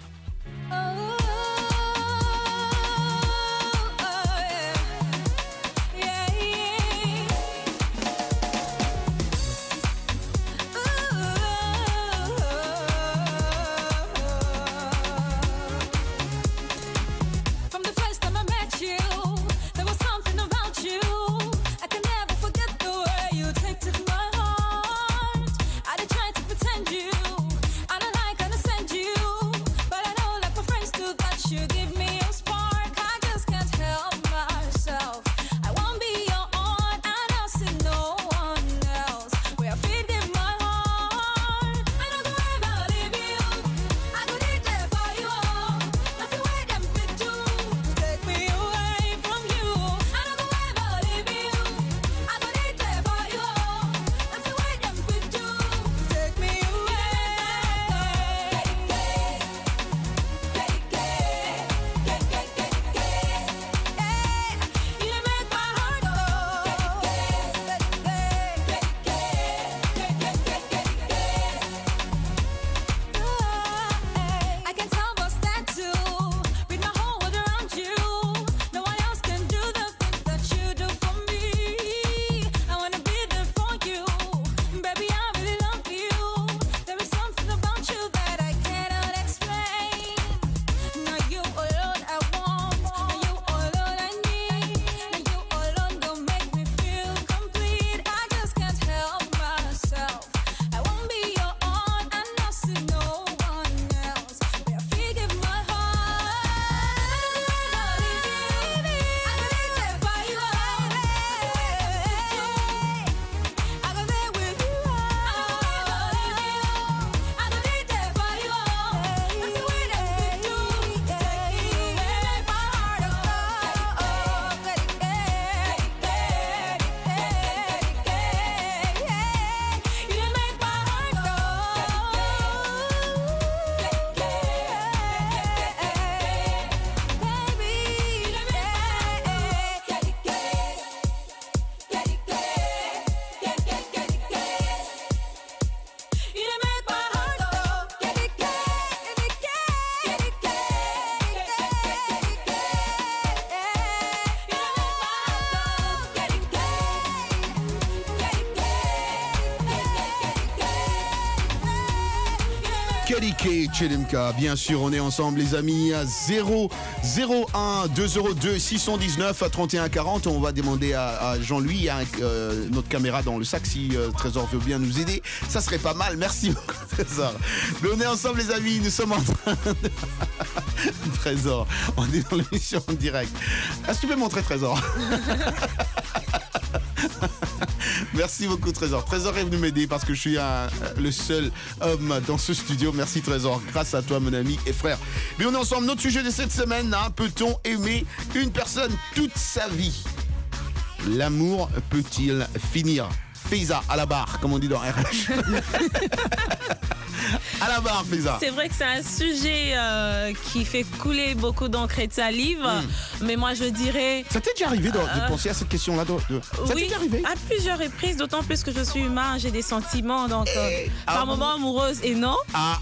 Kedike Chedemka, bien sûr, on est ensemble les amis à zéro zéro un deux zéro deux six un neuf à trente et un quarante. On va demander à, à Jean-Louis, à, euh, notre caméra dans le sac, si euh, Trésor veut bien nous aider. Ça serait pas mal, merci beaucoup Trésor. Mais on est ensemble les amis, nous sommes en train de... Trésor, on est dans l'émission en direct. Est-ce que tu peux montrer Trésor? Merci beaucoup Trésor. Trésor est venu m'aider parce que je suis un, le seul homme dans ce studio. Merci Trésor. Grâce à toi mon ami et frère. Mais on est ensemble. Notre sujet de cette semaine, hein, peut-on aimer une personne toute sa vie? L'amour peut-il finir? Faiza à la barre, comme on dit dans R H. À la barre, Faiza. C'est vrai que c'est un sujet euh, qui fait couler beaucoup d'encre et de salive, mm. mais moi je dirais... Ça t'est déjà arrivé de, euh, de penser à cette question-là de, de... Ça oui, t'est déjà arrivé? À plusieurs reprises, d'autant plus que je suis humain, j'ai des sentiments, donc euh, et... par ah, moments amoureuse et non. Ah.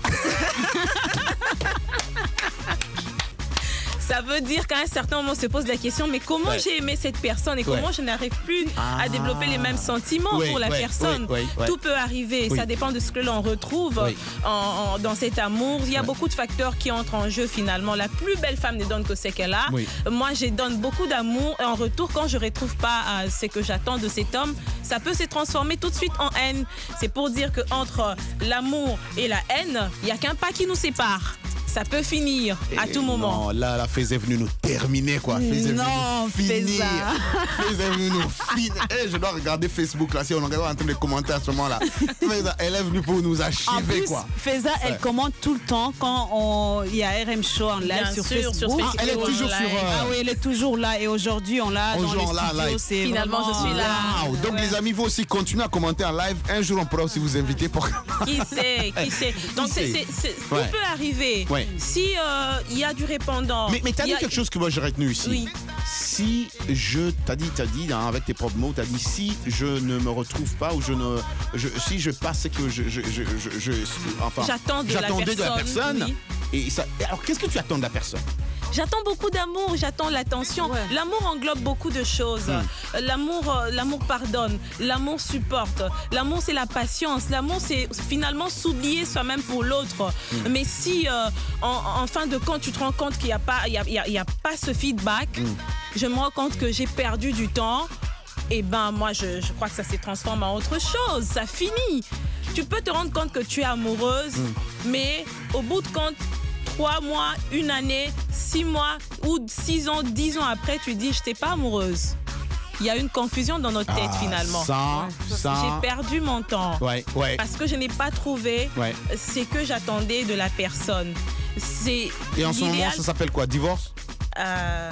Ça veut dire qu'à un certain moment, on se pose la question, mais comment ouais. j'ai aimé cette personne et comment ouais. je n'arrive plus ah. à développer les mêmes sentiments oui, pour la oui, personne. oui, oui, Tout peut arriver, oui. ça dépend de ce que l'on retrouve oui. en, en, dans cet amour. Il y a oui. beaucoup de facteurs qui entrent en jeu finalement. La plus belle femme ne donne que ce qu'elle a. Oui. Moi, je donne beaucoup d'amour et en retour, quand je ne retrouve pas euh, ce que j'attends de cet homme, ça peut se transformer tout de suite en haine. C'est pour dire qu'entre l'amour et la haine, il n'y a qu'un pas qui nous sépare. Ça peut finir à tout moment. Non, là, la Faiza est venue nous terminer, quoi. Faiza est non, venue nous finir. Faiza est venue nous finir. Hey, je dois regarder Facebook, là, si on regarde en train de commenter à ce moment-là. Faiza, elle est venue pour nous achever, en plus, quoi. Faiza, ouais. elle commente tout le temps quand il y a R M Show en live Bien sûr, sur Facebook. Sur Facebook. Ah, elle est toujours sur... Euh... Ah oui, elle est toujours là. Et aujourd'hui, on l'a dans les là, studios. C'est Finalement, vraiment... je suis là. Wow. Donc, ouais. les amis, vous aussi, continuez à commenter en live. Un jour, on pourra aussi vous inviter pour... Qui sait, qui sait. Donc, c'est, c'est, c'est, tout ouais. peut arriver. Ouais. Si... Euh, il y a du répondant. Mais, mais t'as dit a... quelque chose que moi j'ai retenu ici. Oui. Si je, t'as dit, t'as dit hein, avec tes propres mots, t'as dit si je ne me retrouve pas ou je ne, je, si je passe que je, je, je, je, je enfin, j'attends de j'attendais la personne, de la personne. Oui. Et ça, alors qu'est-ce que tu attends de la personne? J'attends beaucoup d'amour, j'attends l'attention. Ouais. L'amour englobe beaucoup de choses. Mmh. L'amour, l'amour pardonne, l'amour supporte. L'amour, c'est la patience. L'amour, c'est finalement s'oublier soi-même pour l'autre. Mmh. Mais si, euh, en, en fin de compte, tu te rends compte qu'il n'y a pas, il y a, il y a, il y a pas ce feedback, mmh. je me rends compte que j'ai perdu du temps. Et ben moi, je, je crois que ça se transforme en autre chose. Ça finit. Tu peux te rendre compte que tu es amoureuse, mmh. mais au bout de compte, trois mois, une année, six mois ou six ans, dix ans après, tu dis, je n'étais pas amoureuse. Il y a une confusion dans notre tête ah, finalement. Ça, ça... J'ai perdu mon temps. Ouais, ouais. Parce que je n'ai pas trouvé ouais. ce que j'attendais de la personne. C'est Et en ce moment, ça s'appelle quoi? Divorce? euh...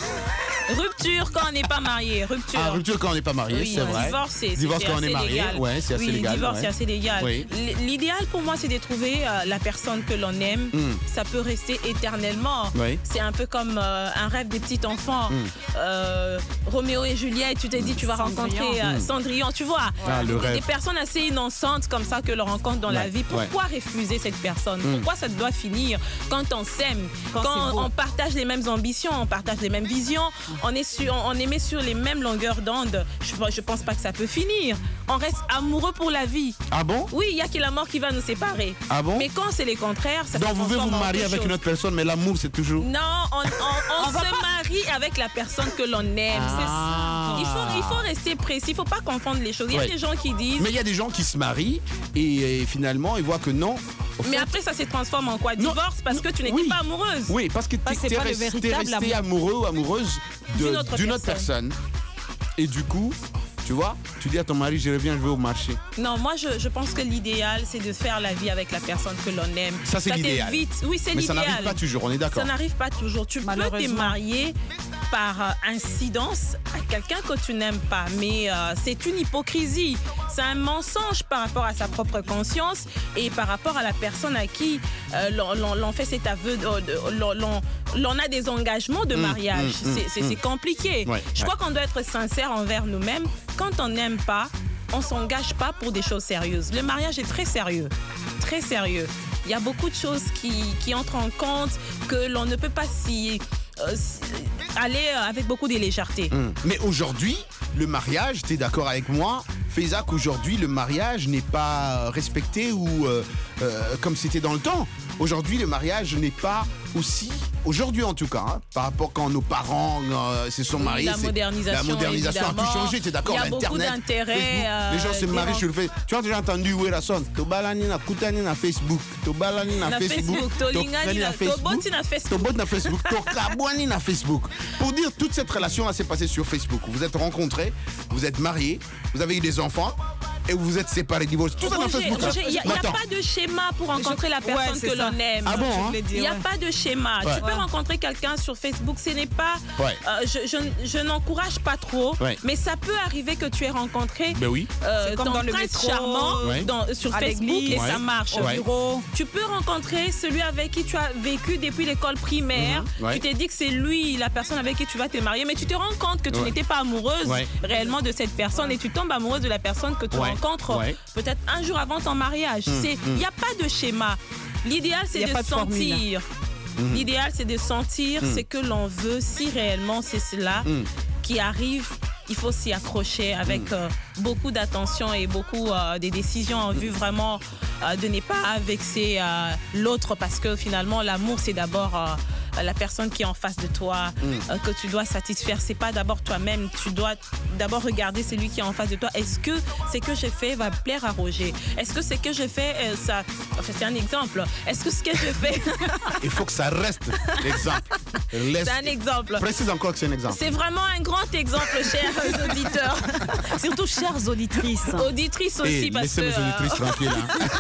Rupture quand on n'est pas marié. Rupture. Ah, rupture quand on n'est pas marié, oui, c'est vrai. Divorce, c'est, divorce c'est quand on est marié. Légal. Ouais, c'est assez oui, légal. Divorce, ouais. c'est assez légal. Oui. L'idéal pour moi, c'est de trouver euh, la personne que l'on aime. Mm. Ça peut rester éternellement. Oui. C'est un peu comme euh, un rêve des petits enfants. Mm. Euh, Roméo et Juliette, tu t'es dit, tu vas Cendrillon. rencontrer euh, mm. Cendrillon, tu vois. Ah, le rêve. Des personnes assez innocentes comme ça que l'on rencontre dans ouais. la vie. Pourquoi ouais. refuser cette personne? Mm. Pourquoi ça doit finir quand on s'aime, quand, quand on partage les mêmes ambitions, on partage les mêmes visions, mm. on est sur, on, on est sur les mêmes longueurs d'onde, je, je pense pas que ça peut finir. On reste amoureux pour la vie. Ah bon? Oui, il y a que la mort qui va nous séparer. Ah bon? Mais quand c'est les contraires, ça Donc se vous voulez vous marier avec chose. une autre personne, mais l'amour c'est toujours... Non, on, on, on, on se marie avec la personne que l'on aime. Ah. Il faut, il faut rester précis, il faut pas confondre les choses. Il y a ouais. des gens qui disent... Mais il y a des gens qui se marient et, et finalement ils voient que non. Mais fait... après ça se transforme en quoi? Divorce parce que tu n'étais oui. pas amoureuse. Oui, parce que tu es resté amoureux ou amoureuse de, d'une autre, d'une autre personne. Et du coup, tu vois, tu dis à ton mari, je reviens, je vais au marché. Non, moi, je, je pense que l'idéal, c'est de faire la vie avec la personne que l'on aime. Ça, c'est ça l'idéal. Vite. Oui, c'est Mais l'idéal. ça n'arrive pas toujours, on est d'accord. Ça n'arrive pas toujours. Tu peux te marier par incidence à quelqu'un que tu n'aimes pas. Mais euh, c'est une hypocrisie. C'est un mensonge par rapport à sa propre conscience et par rapport à la personne à qui euh, l'on, l'on, l'on fait cet aveu, de, l'on, l'on, l'on a des engagements de mariage. Mmh, mmh, c'est, c'est, mmh. c'est compliqué. Ouais, Je ouais. crois qu'on doit être sincère envers nous-mêmes. Quand on n'aime pas, on ne s'engage pas pour des choses sérieuses. Le mariage est très sérieux. Très sérieux. Il y a beaucoup de choses qui, qui entrent en compte que l'on ne peut pas s'y... Euh, aller avec beaucoup de légèreté. Mmh. Mais aujourd'hui, le mariage, tu es d'accord avec moi, Faiza, qu'aujourd'hui, le mariage n'est pas respecté ou euh, euh, comme c'était dans le temps. Aujourd'hui, le mariage n'est pas aussi, aujourd'hui en tout cas, hein, par rapport quand nos parents euh, se sont Oui, mariés. la c'est- modernisation, La modernisation a tout évidemment. changé, tu es d'accord? Il y a beaucoup Internet, d'intérêts, Facebook, euh, les gens se marient différents. sur le Facebook. Tu as déjà entendu où est la sonne? Tobalani na kutani na Facebook. Tobalani na Na Facebook. Facebook, tolingani na- toboti na Facebook. Toboti na Facebook. Tokabwani na Facebook. Pour dire toute cette relation-là s'est passée sur Facebook. Vous êtes rencontrés, vous êtes mariés, vous avez eu des enfants et vous vous êtes séparés, divorcés. Tout ça dans Roger, Facebook. Roger, il n'y a, il y a Attends. pas de schéma pour rencontrer la Ouais, personne c'est que ça. l'on aime. Ah bon, hein? Je voulais Il dire, n'y a ouais. pas de schéma. Ouais. Tu peux rencontrer quelqu'un sur Facebook, ce n'est pas. Ouais. euh, je je, je n'encourage pas trop, Ouais. mais ça peut arriver que tu aies rencontré Ben oui. euh, C'est comme ton dans le prince métro, charmant Ouais. dans- sur à Facebook l'église, et Ouais. ça marche. au Ouais. bureau. Tu peux rencontrer celui avec qui tu as vécu depuis l'école primaire. Mhm. Ouais. Tu t'es dit que c'est lui, la personne avec qui tu vas te marier, mais tu te rends compte que tu Ouais. n'étais pas amoureuse Ouais. réellement de cette personne et tu tombes amoureuse de la personne que tu Ouais. rencontres Ouais. peut-être un jour avant ton mariage. C'est, il n'y a pas de schéma. L'idéal, c'est Y a de pas de formule. sentir. Mhm. L'idéal, c'est de sentir ce que l'on veut. Si réellement c'est cela Mhm. qui arrive, il faut s'y accrocher avec euh, beaucoup d'attention et beaucoup euh, des décisions en vue vraiment euh, de ne pas vexer euh, l'autre parce que finalement l'amour c'est d'abord euh, la personne qui est en face de toi euh, que tu dois satisfaire. C'est pas d'abord toi-même. Tu dois d'abord regarder celui qui est en face de toi. Est-ce que ce que j'ai fait va plaire à Roger? Est-ce que ce que j'ai fait, euh, ça, enfin, c'est un exemple. Est-ce que ce que j'ai fait, Il faut que ça reste l'exemple. Laisse- c'est un exemple. Précise encore que c'est un exemple. C'est vraiment un grand exemple, chers auditeurs. Surtout chères auditrices. Auditrices aussi, Et parce que laissez mes auditrices euh, tranquilles.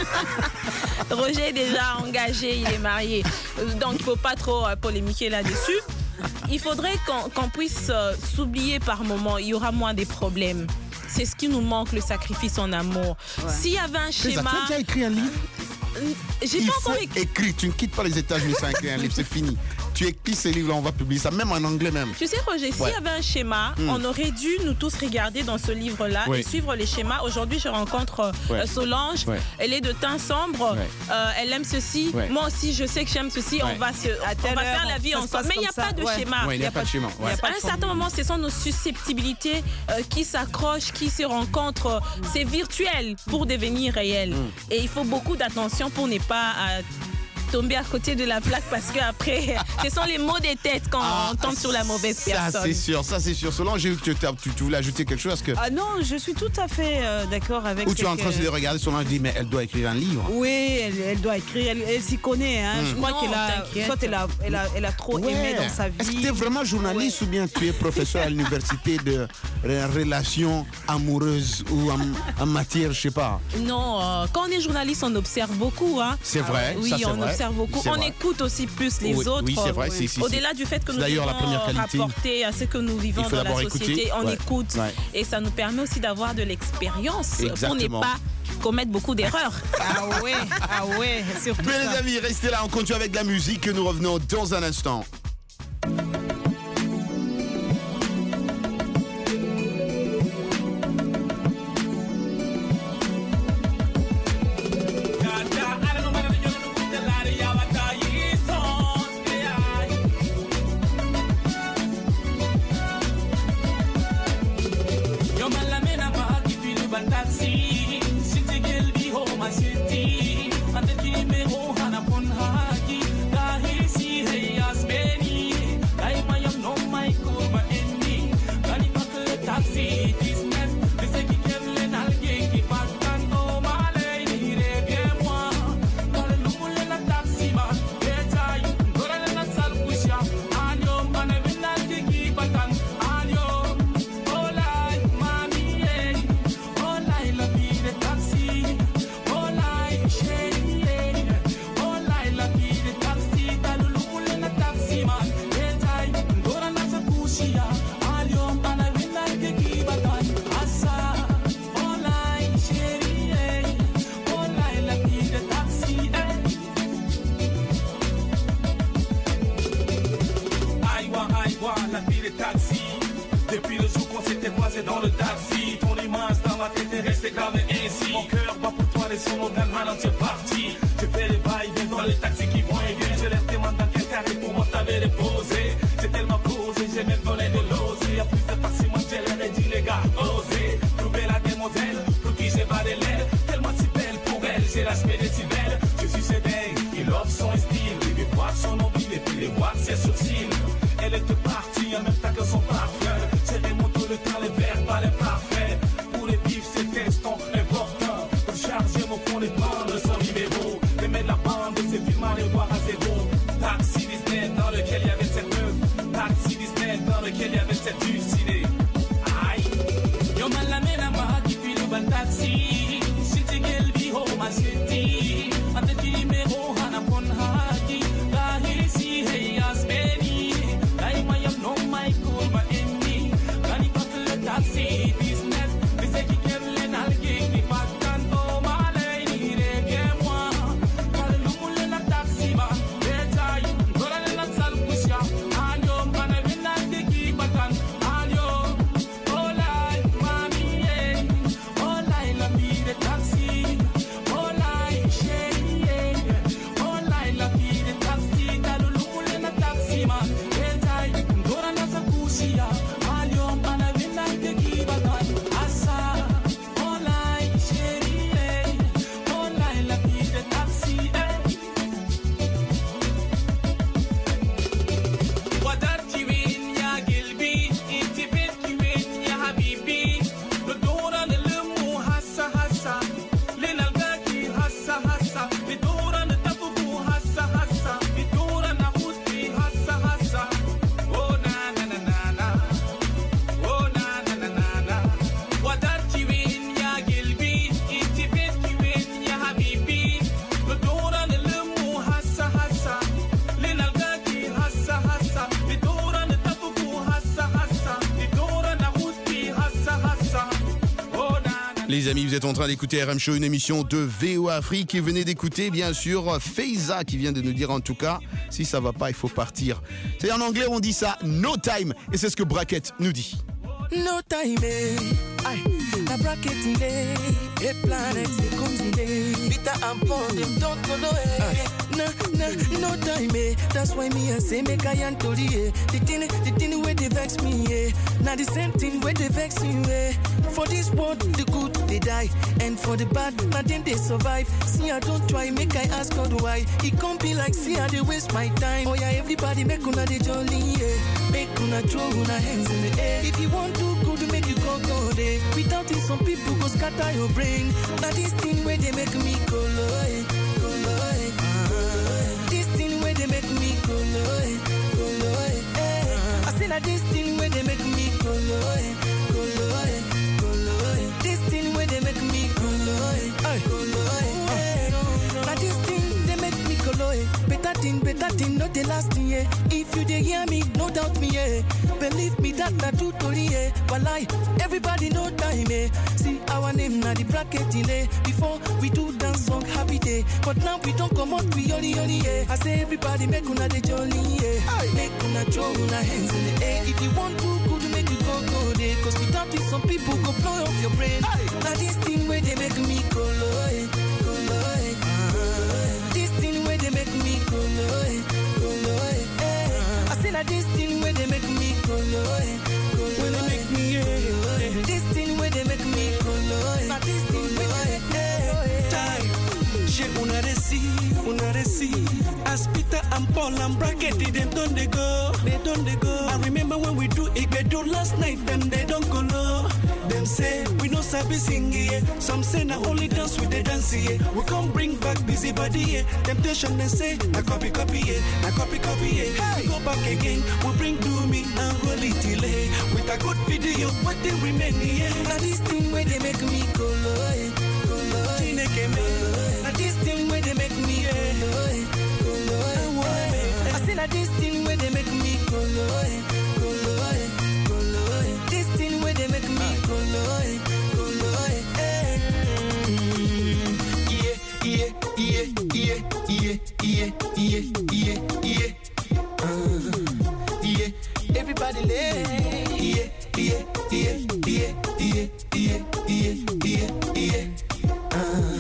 hein. Roger est déjà engagé, il est marié. Euh, Donc, il ne faut pas trop euh, polémiquer là-dessus. Il faudrait qu'on qu'on puisse euh, s'oublier par moment. Il y aura moins de problèmes. C'est ce qui nous manque, le sacrifice en amour. S'il y avait un C'est ça, schéma... tu as déjà écrit un livre? J'ai Il pas faut encore écrit. écrire. Tu ne quittes pas les États-Unis sans écrire un livre, c'est fini. Tu écris ces livres-là, on va publier ça, même en anglais même. Tu sais, Roger, s'il Ouais. y avait un schéma, Mm. on aurait dû nous tous regarder dans ce livre-là Oui. et suivre les schémas. Aujourd'hui, je rencontre euh, Ouais. Solange. Ouais. Elle est de teint sombre. Ouais. Euh, elle aime ceci. Ouais. Moi aussi, je sais que j'aime ceci. Ouais. On va, se, on telle va heure, faire la vie ça se ensemble. passe Mais il n'y a comme pas ça. de Ouais. schéma. Ouais, il n'y a pas de schéma. Ouais. À un certain moment, ce sont nos susceptibilités euh, qui s'accrochent, qui se rencontrent. C'est virtuel pour devenir réel. Mm. Et il faut beaucoup d'attention pour ne pas euh, tomber à côté de la plaque parce qu'après, ce sont les mots des têtes quand Ah, on tombe sur la mauvaise Ça, personne. c'est sûr, ça, c'est sûr. Solange, j'ai vu que tu, t'as- tu- tu voulais ajouter quelque chose. Parce que, Ah non, je suis tout à fait euh, d'accord avec où ce tu es en train que- de regarder Solange, dit, mais elle doit écrire un livre. Oui, elle, elle doit écrire, elle, elle s'y connaît. Hein. Mm. Je crois Non, qu'elle a, t'inquiète. soit elle a, elle a, elle a trop Ouais. aimé dans sa vie. Est-ce que tu es vraiment journaliste ou bien tu es professeur à l'université de euh, relations amoureuses ou en, en matière, je sais pas. Non, euh, quand on est journaliste, on observe beaucoup. Hein. C'est vrai, Oui, ça, c'est on vrai. observe beaucoup. C'est On vrai. écoute aussi plus les Oui, autres. oui, c'est vrai, c'est- c'est- Au-delà du fait que c'est nous d'ailleurs la devons première qualité. rapporter à ce que nous vivons Il faut dans la d'abord société, écouter. on Ouais. écoute. Ouais. Et ça nous permet aussi d'avoir de l'expérience pour ne Exactement. pas commettre beaucoup d'erreurs. Ah ouais, ah ouais, surtout Mais les ça. amis, restez là, on continue avec la musique et nous revenons dans un instant. Depuis le jour qu'on s'était croisé dans le taxi, ton image dans ma tête est restée gravée ainsi. Mon cœur bat pour toi, les sons montent maintenant tu es parti. Je fais les va-et-vient dans les taxis qui vont et viennent. Je lève tes mains dans quel carré pour moi t'avais déposé. J'ai tellement posé, j'ai même donné de l'osé. Y'a plus de taxi, moi j'ai l'air et dit les gars, osez trouver la demoiselle pour qui j'ai pas des l'aile. Tellement si belle pour elle, j'ai l'aspect des si belles. love son style. Les boîtes son nombril et puis les boîtes c'est subtil. Elle était partie en même temps que son parfum. C'est des mots tout le temps, les verres, pas les parfaits. Pour les vivre, c'est textons important. Pour charger mon fond, les prendre son numéro. Les mettre la bande, c'est filmant les voir à zéro. Taxi Disney dans lequel il y avait cette meuf. Taxi Disney dans lequel il y avait cette dulcinée. Aïe. Yo man la mena ma qui file au bal taxi. City girl be home my city. Ante ki numéro hana pon haki. Kahiri si hey asbeni. Lai mayam no my cool my enemy. Gani kote le taxi business. Bise ki kerle nalge ni patkan to malay ni rege moi. Kale lumule na taxi ba. Betay. Dora le la sal kusya. Anyo mana vina teki batan. Anyo. Olay mami eh. Olay la vie de taxi. Olay chérie eh. Olay la vie de taxi. Kale lumule na taxi ma. Betay. Dora na sa kusya. Anyo mana vina teki batan. Asa. Olay chérie eh. Olay la vie de taxi eh. Wadar kiwin ya gilbi, intibit kiwin ya habibi. Ludura na lumu hasa hasa, linalga ki hasa hasa. Lidura na tabuku hasa hasa, lidura na huti hasa hasa. Oh na na na na na, oh na na na na na. Wadar kiwin ya gilbi, intibit kiwin ya habibi. Ludura na lumu hasa hasa, linalga ki hasa hasa. Lidura na tabuku hasa hasa, lidura na huti hasa hasa. Oh na na. Les amis, vous êtes en train d'écouter R M Show, une émission de V O Afrique et venez d'écouter bien sûr Faiza qui vient de nous dire en tout cas, si ça va pas, il faut partir. C'est en anglais, on dit ça, no time, et c'est ce que Bracket nous dit. No time, eh. Aye, la bracket il est, et planet c'est comme il est. Vita and Paul, them don't go no eh. No, no, no time, eh. That's why me I say make I and Tori, eh. The thing, the thing where they vex me, eh. Now the same thing where they vex you, eh. For this world, the good they die, and for the bad, now them they survive. See I don't try, make I ask God why. It can't be like see I they waste my time. Oh yeah, everybody make una they jolly, eh. Make una throw una hands in the air. If you want to good, make you go go there. Without it, some people go scatter your brain. Now this thing where they make me go low, eh, go low, eh. Uh, this thing where they make me go low, eh, go low, eh, eh. I say that this thing where they make me go low, eh, go low, eh, go low, eh. This thing where they make me go low, eh, go low, eh. Now this thing they make me go low, eh. Better thing, better thing, not the last thing, yeah. If you they hear me, no doubt me, yeah. Believe me that na true story, yeah. Walai, everybody know time, eh. See our name na the bracket delay. Before we do dance song happy day, but now we don't come out we yoli yoli, yeah. I say everybody make una the jolly, yeah. Make una throw una hands in the air. If you want to good, make you go go there. Cause without it, some people go blow up your brain. Now this thing where they make me go low, eh, go low, eh. Uh, this thing where they make me go low, eh, go low, eh, eh. I say that this thing where they make me go low, eh, go low, eh. Make me, yeah. This thing where they make me go low, eh. Now this thing where they make me go low, eh. Time. J'ai una resi, una resi. As Peter and Paul and Bracket, them don't they go, they don't they go. I remember when we do it, they do last night, them they don't go low. Them say we no sabi sing yeah. Some say na only dance with the dance yeah. We come bring back busy body yeah. Temptation they say na copy copy yeah, na copy copy yeah. Hey. We go back again, we bring do me and roll it delay. With a good video, what they remain yeah. Now this thing where they make me go low, eh, go low, eh, go low, eh. Now this thing where they make me go low, eh, go low, eh. I say that this thing where they make me go low, eh, go low, eh, go low, eh. This thing where they make me go low, eh, go low, eh. Mm. Yeah, yeah, yeah, yeah, yeah, yeah, yeah, yeah, yeah. Uh, yeah. Everybody lay. Yeah, yeah, yeah, yeah, yeah, yeah, yeah, yeah, yeah. Uh,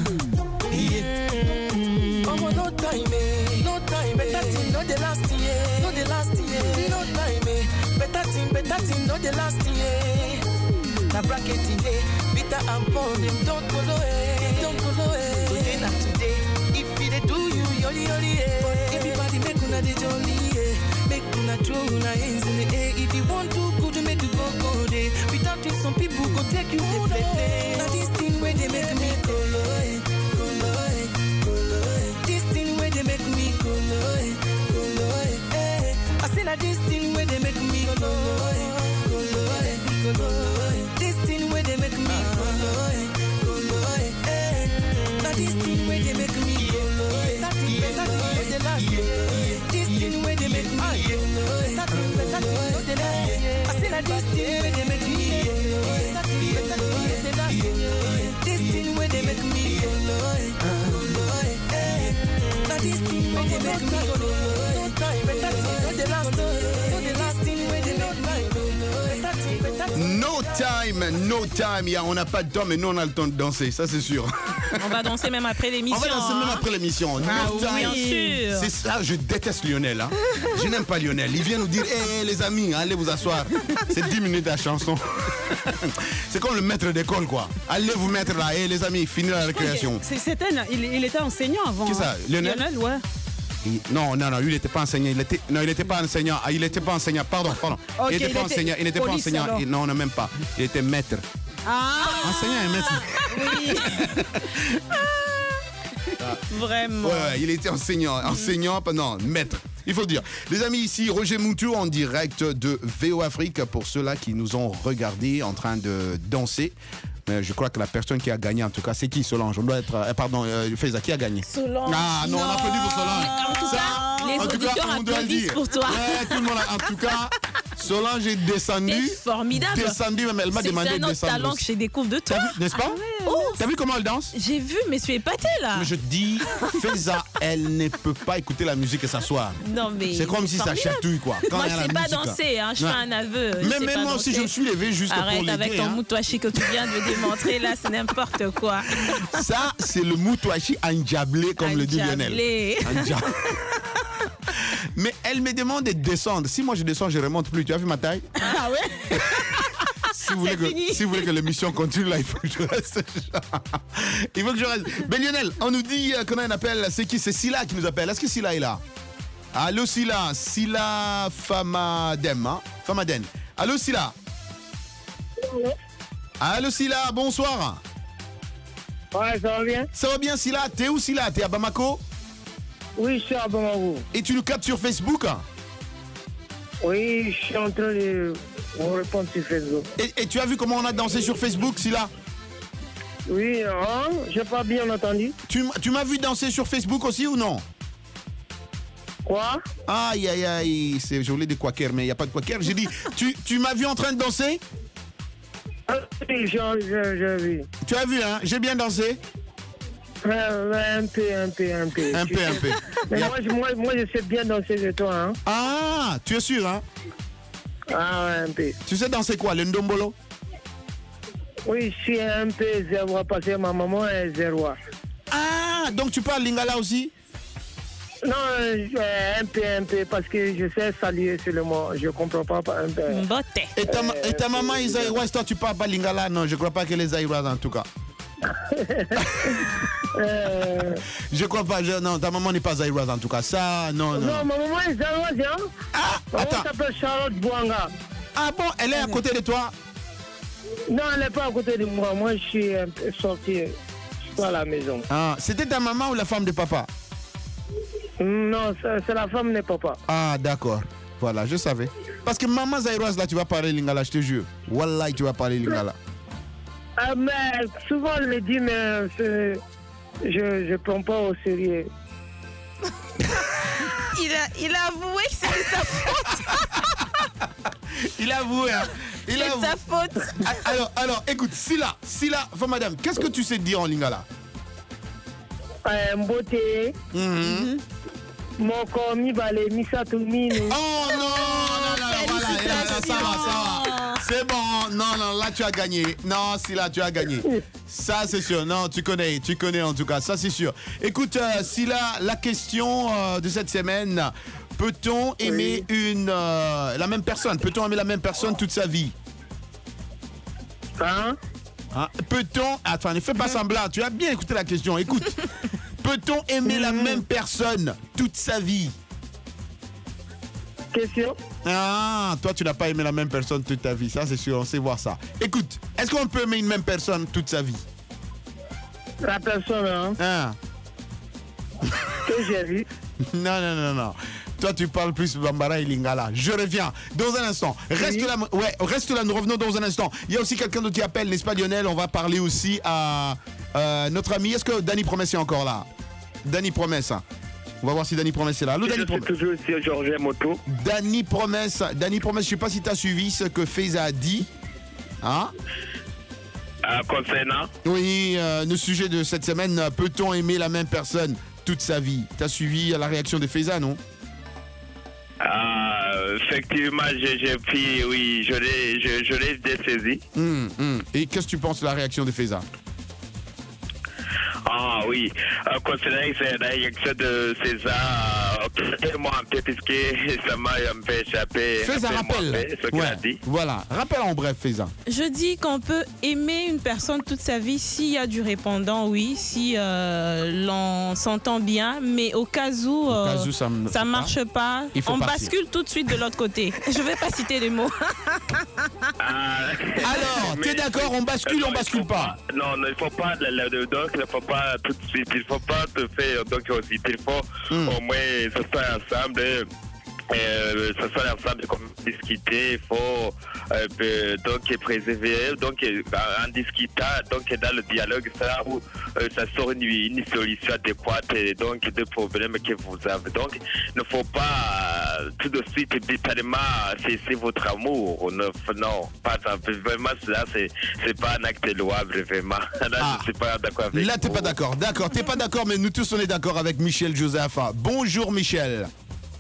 yeah. Mama, no time, eh. No time, better thing, not the last year. Not the last year. No time, eh. Better thing, better thing, not the last year. Na bracket today, Peter and Paul, them don't go low, eh. Don't go low, eh. Today, not today. If they do you, yoli, story, eh. Everybody make una the jolly, eh. Make una throw una hands in the air. If you want to go to make you go go there. Without it, some people go take you to the play. Now this thing where they make me go low, eh. Go low, eh. Go low, eh. This thing where they make me go low, eh. Go low, eh. Eh. I say that this thing where they make me go low, eh. Go low, eh. Go low, eh. This thing where they make me go low, eh. Go low, eh. Eh. Now this thing where they make me go low, eh. That thing where they last, eh. This thing where they make me go low, eh. That thing where they last, eh. I say that this thing where they make me go low, eh. That thing where they last, eh. This thing where they make me go low, eh. Go low, eh. Now this thing where they make me go low, eh. That thing where they last, eh. This thing where they make me go low, eh. That thing where they last. No time, no time. On n'a pas de temps, mais nous on a le temps de danser, ça c'est sûr. On va danser même après l'émission. On va danser hein. même après l'émission. No Ah oui, time. bien sûr. C'est ça, je déteste Lionel. Hein. Je n'aime pas Lionel. Il vient nous dire, hé hey, les amis, allez vous asseoir. C'est dix minutes la chanson. C'est comme le maître d'école, quoi. Allez vous mettre là, hé hey, les amis, finir la récréation. C'est- C'était, il, il était enseignant avant. Qui ça, hein. Lionel Lionel, ouais. Il- Non, non, non, lui il n'était pas enseignant. Il était, non, il n'était pas enseignant. Ah, il n'était pas enseignant. Pardon, pardon. Ok, il n'était il pas était enseignant. Il n'était pas police, enseignant. alors. Il- non, non, même pas. Il était maître. Ah Enseignant et maître. Oui. Vraiment. Ouais, ouais, il était enseignant. Enseignant, pas- non, maître. Il faut le dire. Les amis, ici, Roger Moutou en direct de V O Afrique pour ceux-là qui nous ont regardés en train de danser. Mais je crois que la personne qui a gagné, en tout cas, c'est qui, Solange? On doit être. euh, pardon, euh, Faiza, qui a gagné? Solange. Ah non, on applaudit pour Solange. En tout Ça, cas, les en tout auditeurs cas, on doit le applaudissent dire. pour toi. Ouais, tout le monde a- en tout cas, Solange est descendue. C'est formidable. Descendue, même elle m'a C'est demandé un de autre descendre. talent que je découvre de toi. N'est-ce pas? Oh, T'as vu comment elle danse? j'ai vu, mais je suis épatée là. Mais je te dis, Faiza, elle ne peut pas écouter la musique et s'asseoir. Non, mais C'est comme si ça formidable. chatouille, quoi. Quand Moi, il y a je la sais pas musique, danser, hein, je Ouais. fais un aveu. je Mais sais même pas moi aussi, danser. je me suis levé juste pour Arrête l'aider, avec ton hein. moutouachi que tu viens de démontrer là, c'est n'importe quoi. Ça, c'est le moutouachi endiablé, comme le dit Lionel. Endiablé. Endia- Mais elle me demande de descendre. Si moi je descends, je remonte plus. Tu as vu ma taille? Ah ouais? Si vous, voulez que, si vous voulez que l'émission continue, là, il faut que je reste. Il faut que je reste. Mais Lionel, on nous dit euh, qu'on a un appel. C'est qui? C'est Silla qui nous appelle. Est-ce que Silla est là? Allô, Silla. Silla Famadem. Hein? Famaden. Allô, Silla. Allô, Silla. Bonsoir. Ouais, ça va bien? Ça va bien, Silla? T'es où, Silla? T'es à Bamako? Oui, je suis à Bamako. Et tu nous captes sur Facebook? Oui, je suis en train de vous répondre sur Facebook. Et, et tu as vu comment on a dansé sur Facebook, Silla? Oui, hein? J'ai pas bien entendu. Tu, m- tu m'as vu danser sur Facebook aussi ou non? Quoi? Aïe, aïe, aïe. C'est- Je voulais des quackers, mais il n'y a pas de quackers. J'ai dit, tu, tu m'as vu en train de danser? Oui, j'ai j'ai vu. Tu as vu, hein? J'ai bien dansé? Ouais, ouais, un peu, un peu, un peu. Un peu, un peu. Mais Y a- moi, je- moi, moi, je sais bien danser de toi, hein? Ah, tu es sûr, hein? Ah ouais, un peu. Tu sais danser quoi? Le ndombolo? Oui, je suis un peu zéro parce que ma maman est zéro. Ah, donc tu parles lingala aussi? Non, euh, un peu, un peu, parce que je sais saluer seulement. Je comprends pas un peu. Et ta, ma- et ta maman est zaïroise, toi tu parles pas lingala? Non, je crois pas qu'elle est zaïroise en tout cas. Euh, Je crois pas, je- non, ta maman n'est pas zaïroise en tout cas. Ça, non, non. Non, ma maman est zéro, hein? Ah, maman attends. s'appelle Charlotte Bouanga. Ah bon, elle est à côté de toi? Non, elle n'est pas à côté de moi. Moi, je suis un peu sorti. Je suis pas à la maison. Ah, c'était ta maman ou la femme de papa? Non, c'est c'est la femme de papa. Ah, d'accord. Voilà, je savais. Parce que maman zaïroise, là, tu vas parler lingala, je te jure. Wallah, tu vas parler lingala. Ah, mais souvent, elle me dit, mais c'est- je ne prends pas au sérieux. Il a, il a avoué que c'était sa faute. Il a avoué, hein. Il C'est a avoué. sa faute. Ah, Alors, alors, écoute, Silla, Silla, faut madame, qu'est-ce que tu sais dire en lingala? Euh, Mbote, Mhm. Moko, Mibale, Misato, Minu. Oh non, non, non, voilà, là, là, ça va, ça va. C'est bon, non, non, là tu as gagné. Non, Silla, tu as gagné. Ça, c'est sûr. Non, tu connais, tu connais en tout cas, ça c'est sûr. Écoute, euh, Silla, la question euh, de cette semaine, peut-on aimer une, euh, la même personne? Peut-on aimer la même personne toute sa vie? Hein? Hein? Peut-on... Attends, ne fais pas semblant, tu as bien écouté la question. Écoute, Peut-on aimer la même personne toute sa vie? Question. Ah, toi, tu n'as pas aimé la même personne toute ta vie. Ça, c'est sûr, on sait voir ça. Écoute, est-ce qu'on peut aimer une même personne toute sa vie? La personne, hein? Ah. Que j'ai vu. Non, non, non, non. Toi, tu parles plus Bambara et Lingala. Je reviens dans un instant. Reste oui. là, ouais, reste là, nous revenons dans un instant. Il y a aussi quelqu'un d'autre qui appelle, n'est-ce pas, Lionel? On va parler aussi à euh, notre ami. Est-ce que Danny Promesse est encore là? Danny Promesse. On va voir si Danny Promesse est là. Allô, Danny Promesse. Je suis toujours ici, Georges Moto. Danny Promesse. Danny Promesse, je ne sais pas si tu as suivi ce que Feza a dit. Hein? Euh, concernant? Oui, euh, le sujet de cette semaine, peut-on aimer la même personne toute sa vie? Tu as suivi la réaction de Feza, non? Ah, effectivement, j'ai pris, oui, je l'ai je, je l'ai saisi. Mmh, mmh. Et qu'est-ce que tu penses de la réaction de Feza? Ah oui, euh, concernant la réaction de César, euh, moi un peu, puisque ça m'a un peu échappé. Feza, rappelle. Ce qu'il a dit. Voilà, rappelle en bref, Feza. Je dis qu'on peut aimer une personne toute sa vie s'il y a du répondant, oui, si euh, l'on s'entend bien, mais au cas où, euh, cas où ça ne marche pas, pas on partir. bascule tout de suite de l'autre côté. Je ne vais pas citer les mots. Ah, alors, tu es d'accord, on bascule ou on bascule pas? pas Non, non, il ne faut pas, donc il ne faut pas tout de suite, il ne faut pas te faire donc aussi, il faut mm. au moins se faire ensemble, euh, se faire ensemble, comme discuter, il faut euh, donc préserver, donc en discutant, donc dans le dialogue, ça où euh, ça sort une, une solution adéquate donc de problèmes que vous avez. Donc il ne faut pas euh, tout de suite brutalement cesser votre amour. Non, non pas vraiment, cela c'est c'est pas un acte louable vraiment. Là, ah. je suis pas d'accord avec Là, t'es vous. pas d'accord. D'accord, t'es pas d'accord, mais nous tous on est d'accord avec Michel Josapha. Bonjour Michel.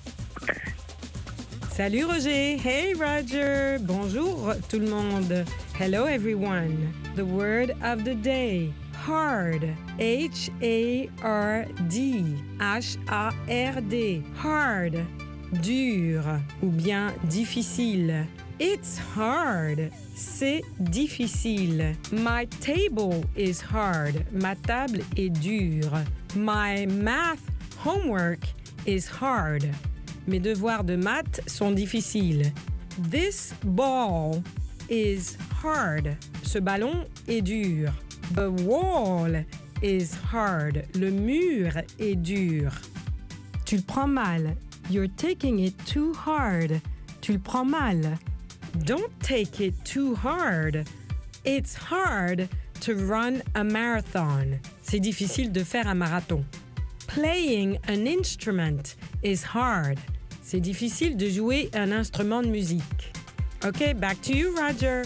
Salut Roger. Hey Roger. Bonjour tout le monde. Hello everyone. The word of the day. Hard. H A R D. H A R D. Hard. Dur ou bien difficile. It's hard. C'est difficile. My table is hard. Ma table est dure. My math homework is hard. Mes devoirs de maths sont difficiles. This ball is hard. Ce ballon est dur. The wall is hard. Le mur est dur. Tu le prends mal. You're taking it too hard. Tu le prends mal. Don't take it too hard. It's hard to run a marathon. C'est difficile de faire un marathon. Playing an instrument is hard. C'est difficile de jouer un instrument de musique. OK, back to you, Roger.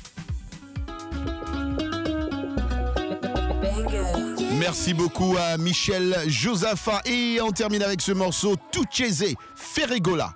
Merci beaucoup à Michel Josapha. Et on termine avec ce morceau Tucheze Ferregola.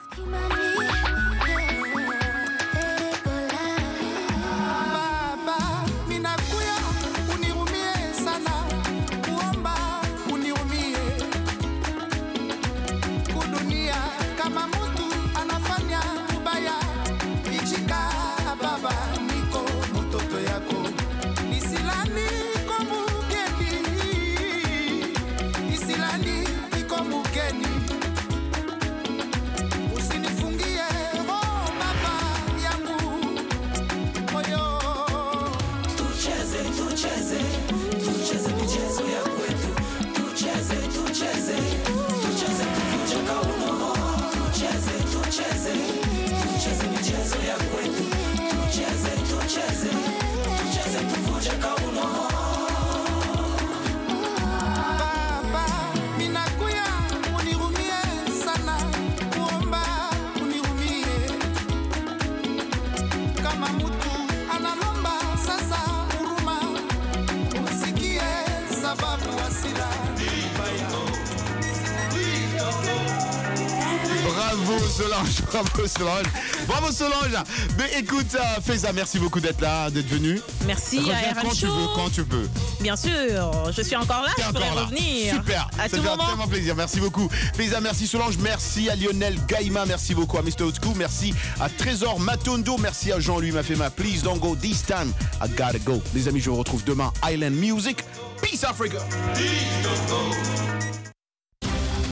Bravo Solange, bravo Solange, bravo Solange. Mais écoute, euh, Feza, merci beaucoup d'être là, d'être venu. Merci Reviens à R M quand tu Show. veux, quand tu peux. Bien sûr, je suis encore là, T'es je encore pourrais là. revenir. Super, À ça tout fait moment. tellement plaisir. Merci beaucoup. Feza, merci Solange, merci à Lionel Gaïma, merci beaucoup à mister Otskou, merci à Trésor Matondo, merci à Jean-Louis Mafema. Please don't go this time, I gotta go. Les amis, je vous retrouve demain. Island Music. Peace Africa. Peace,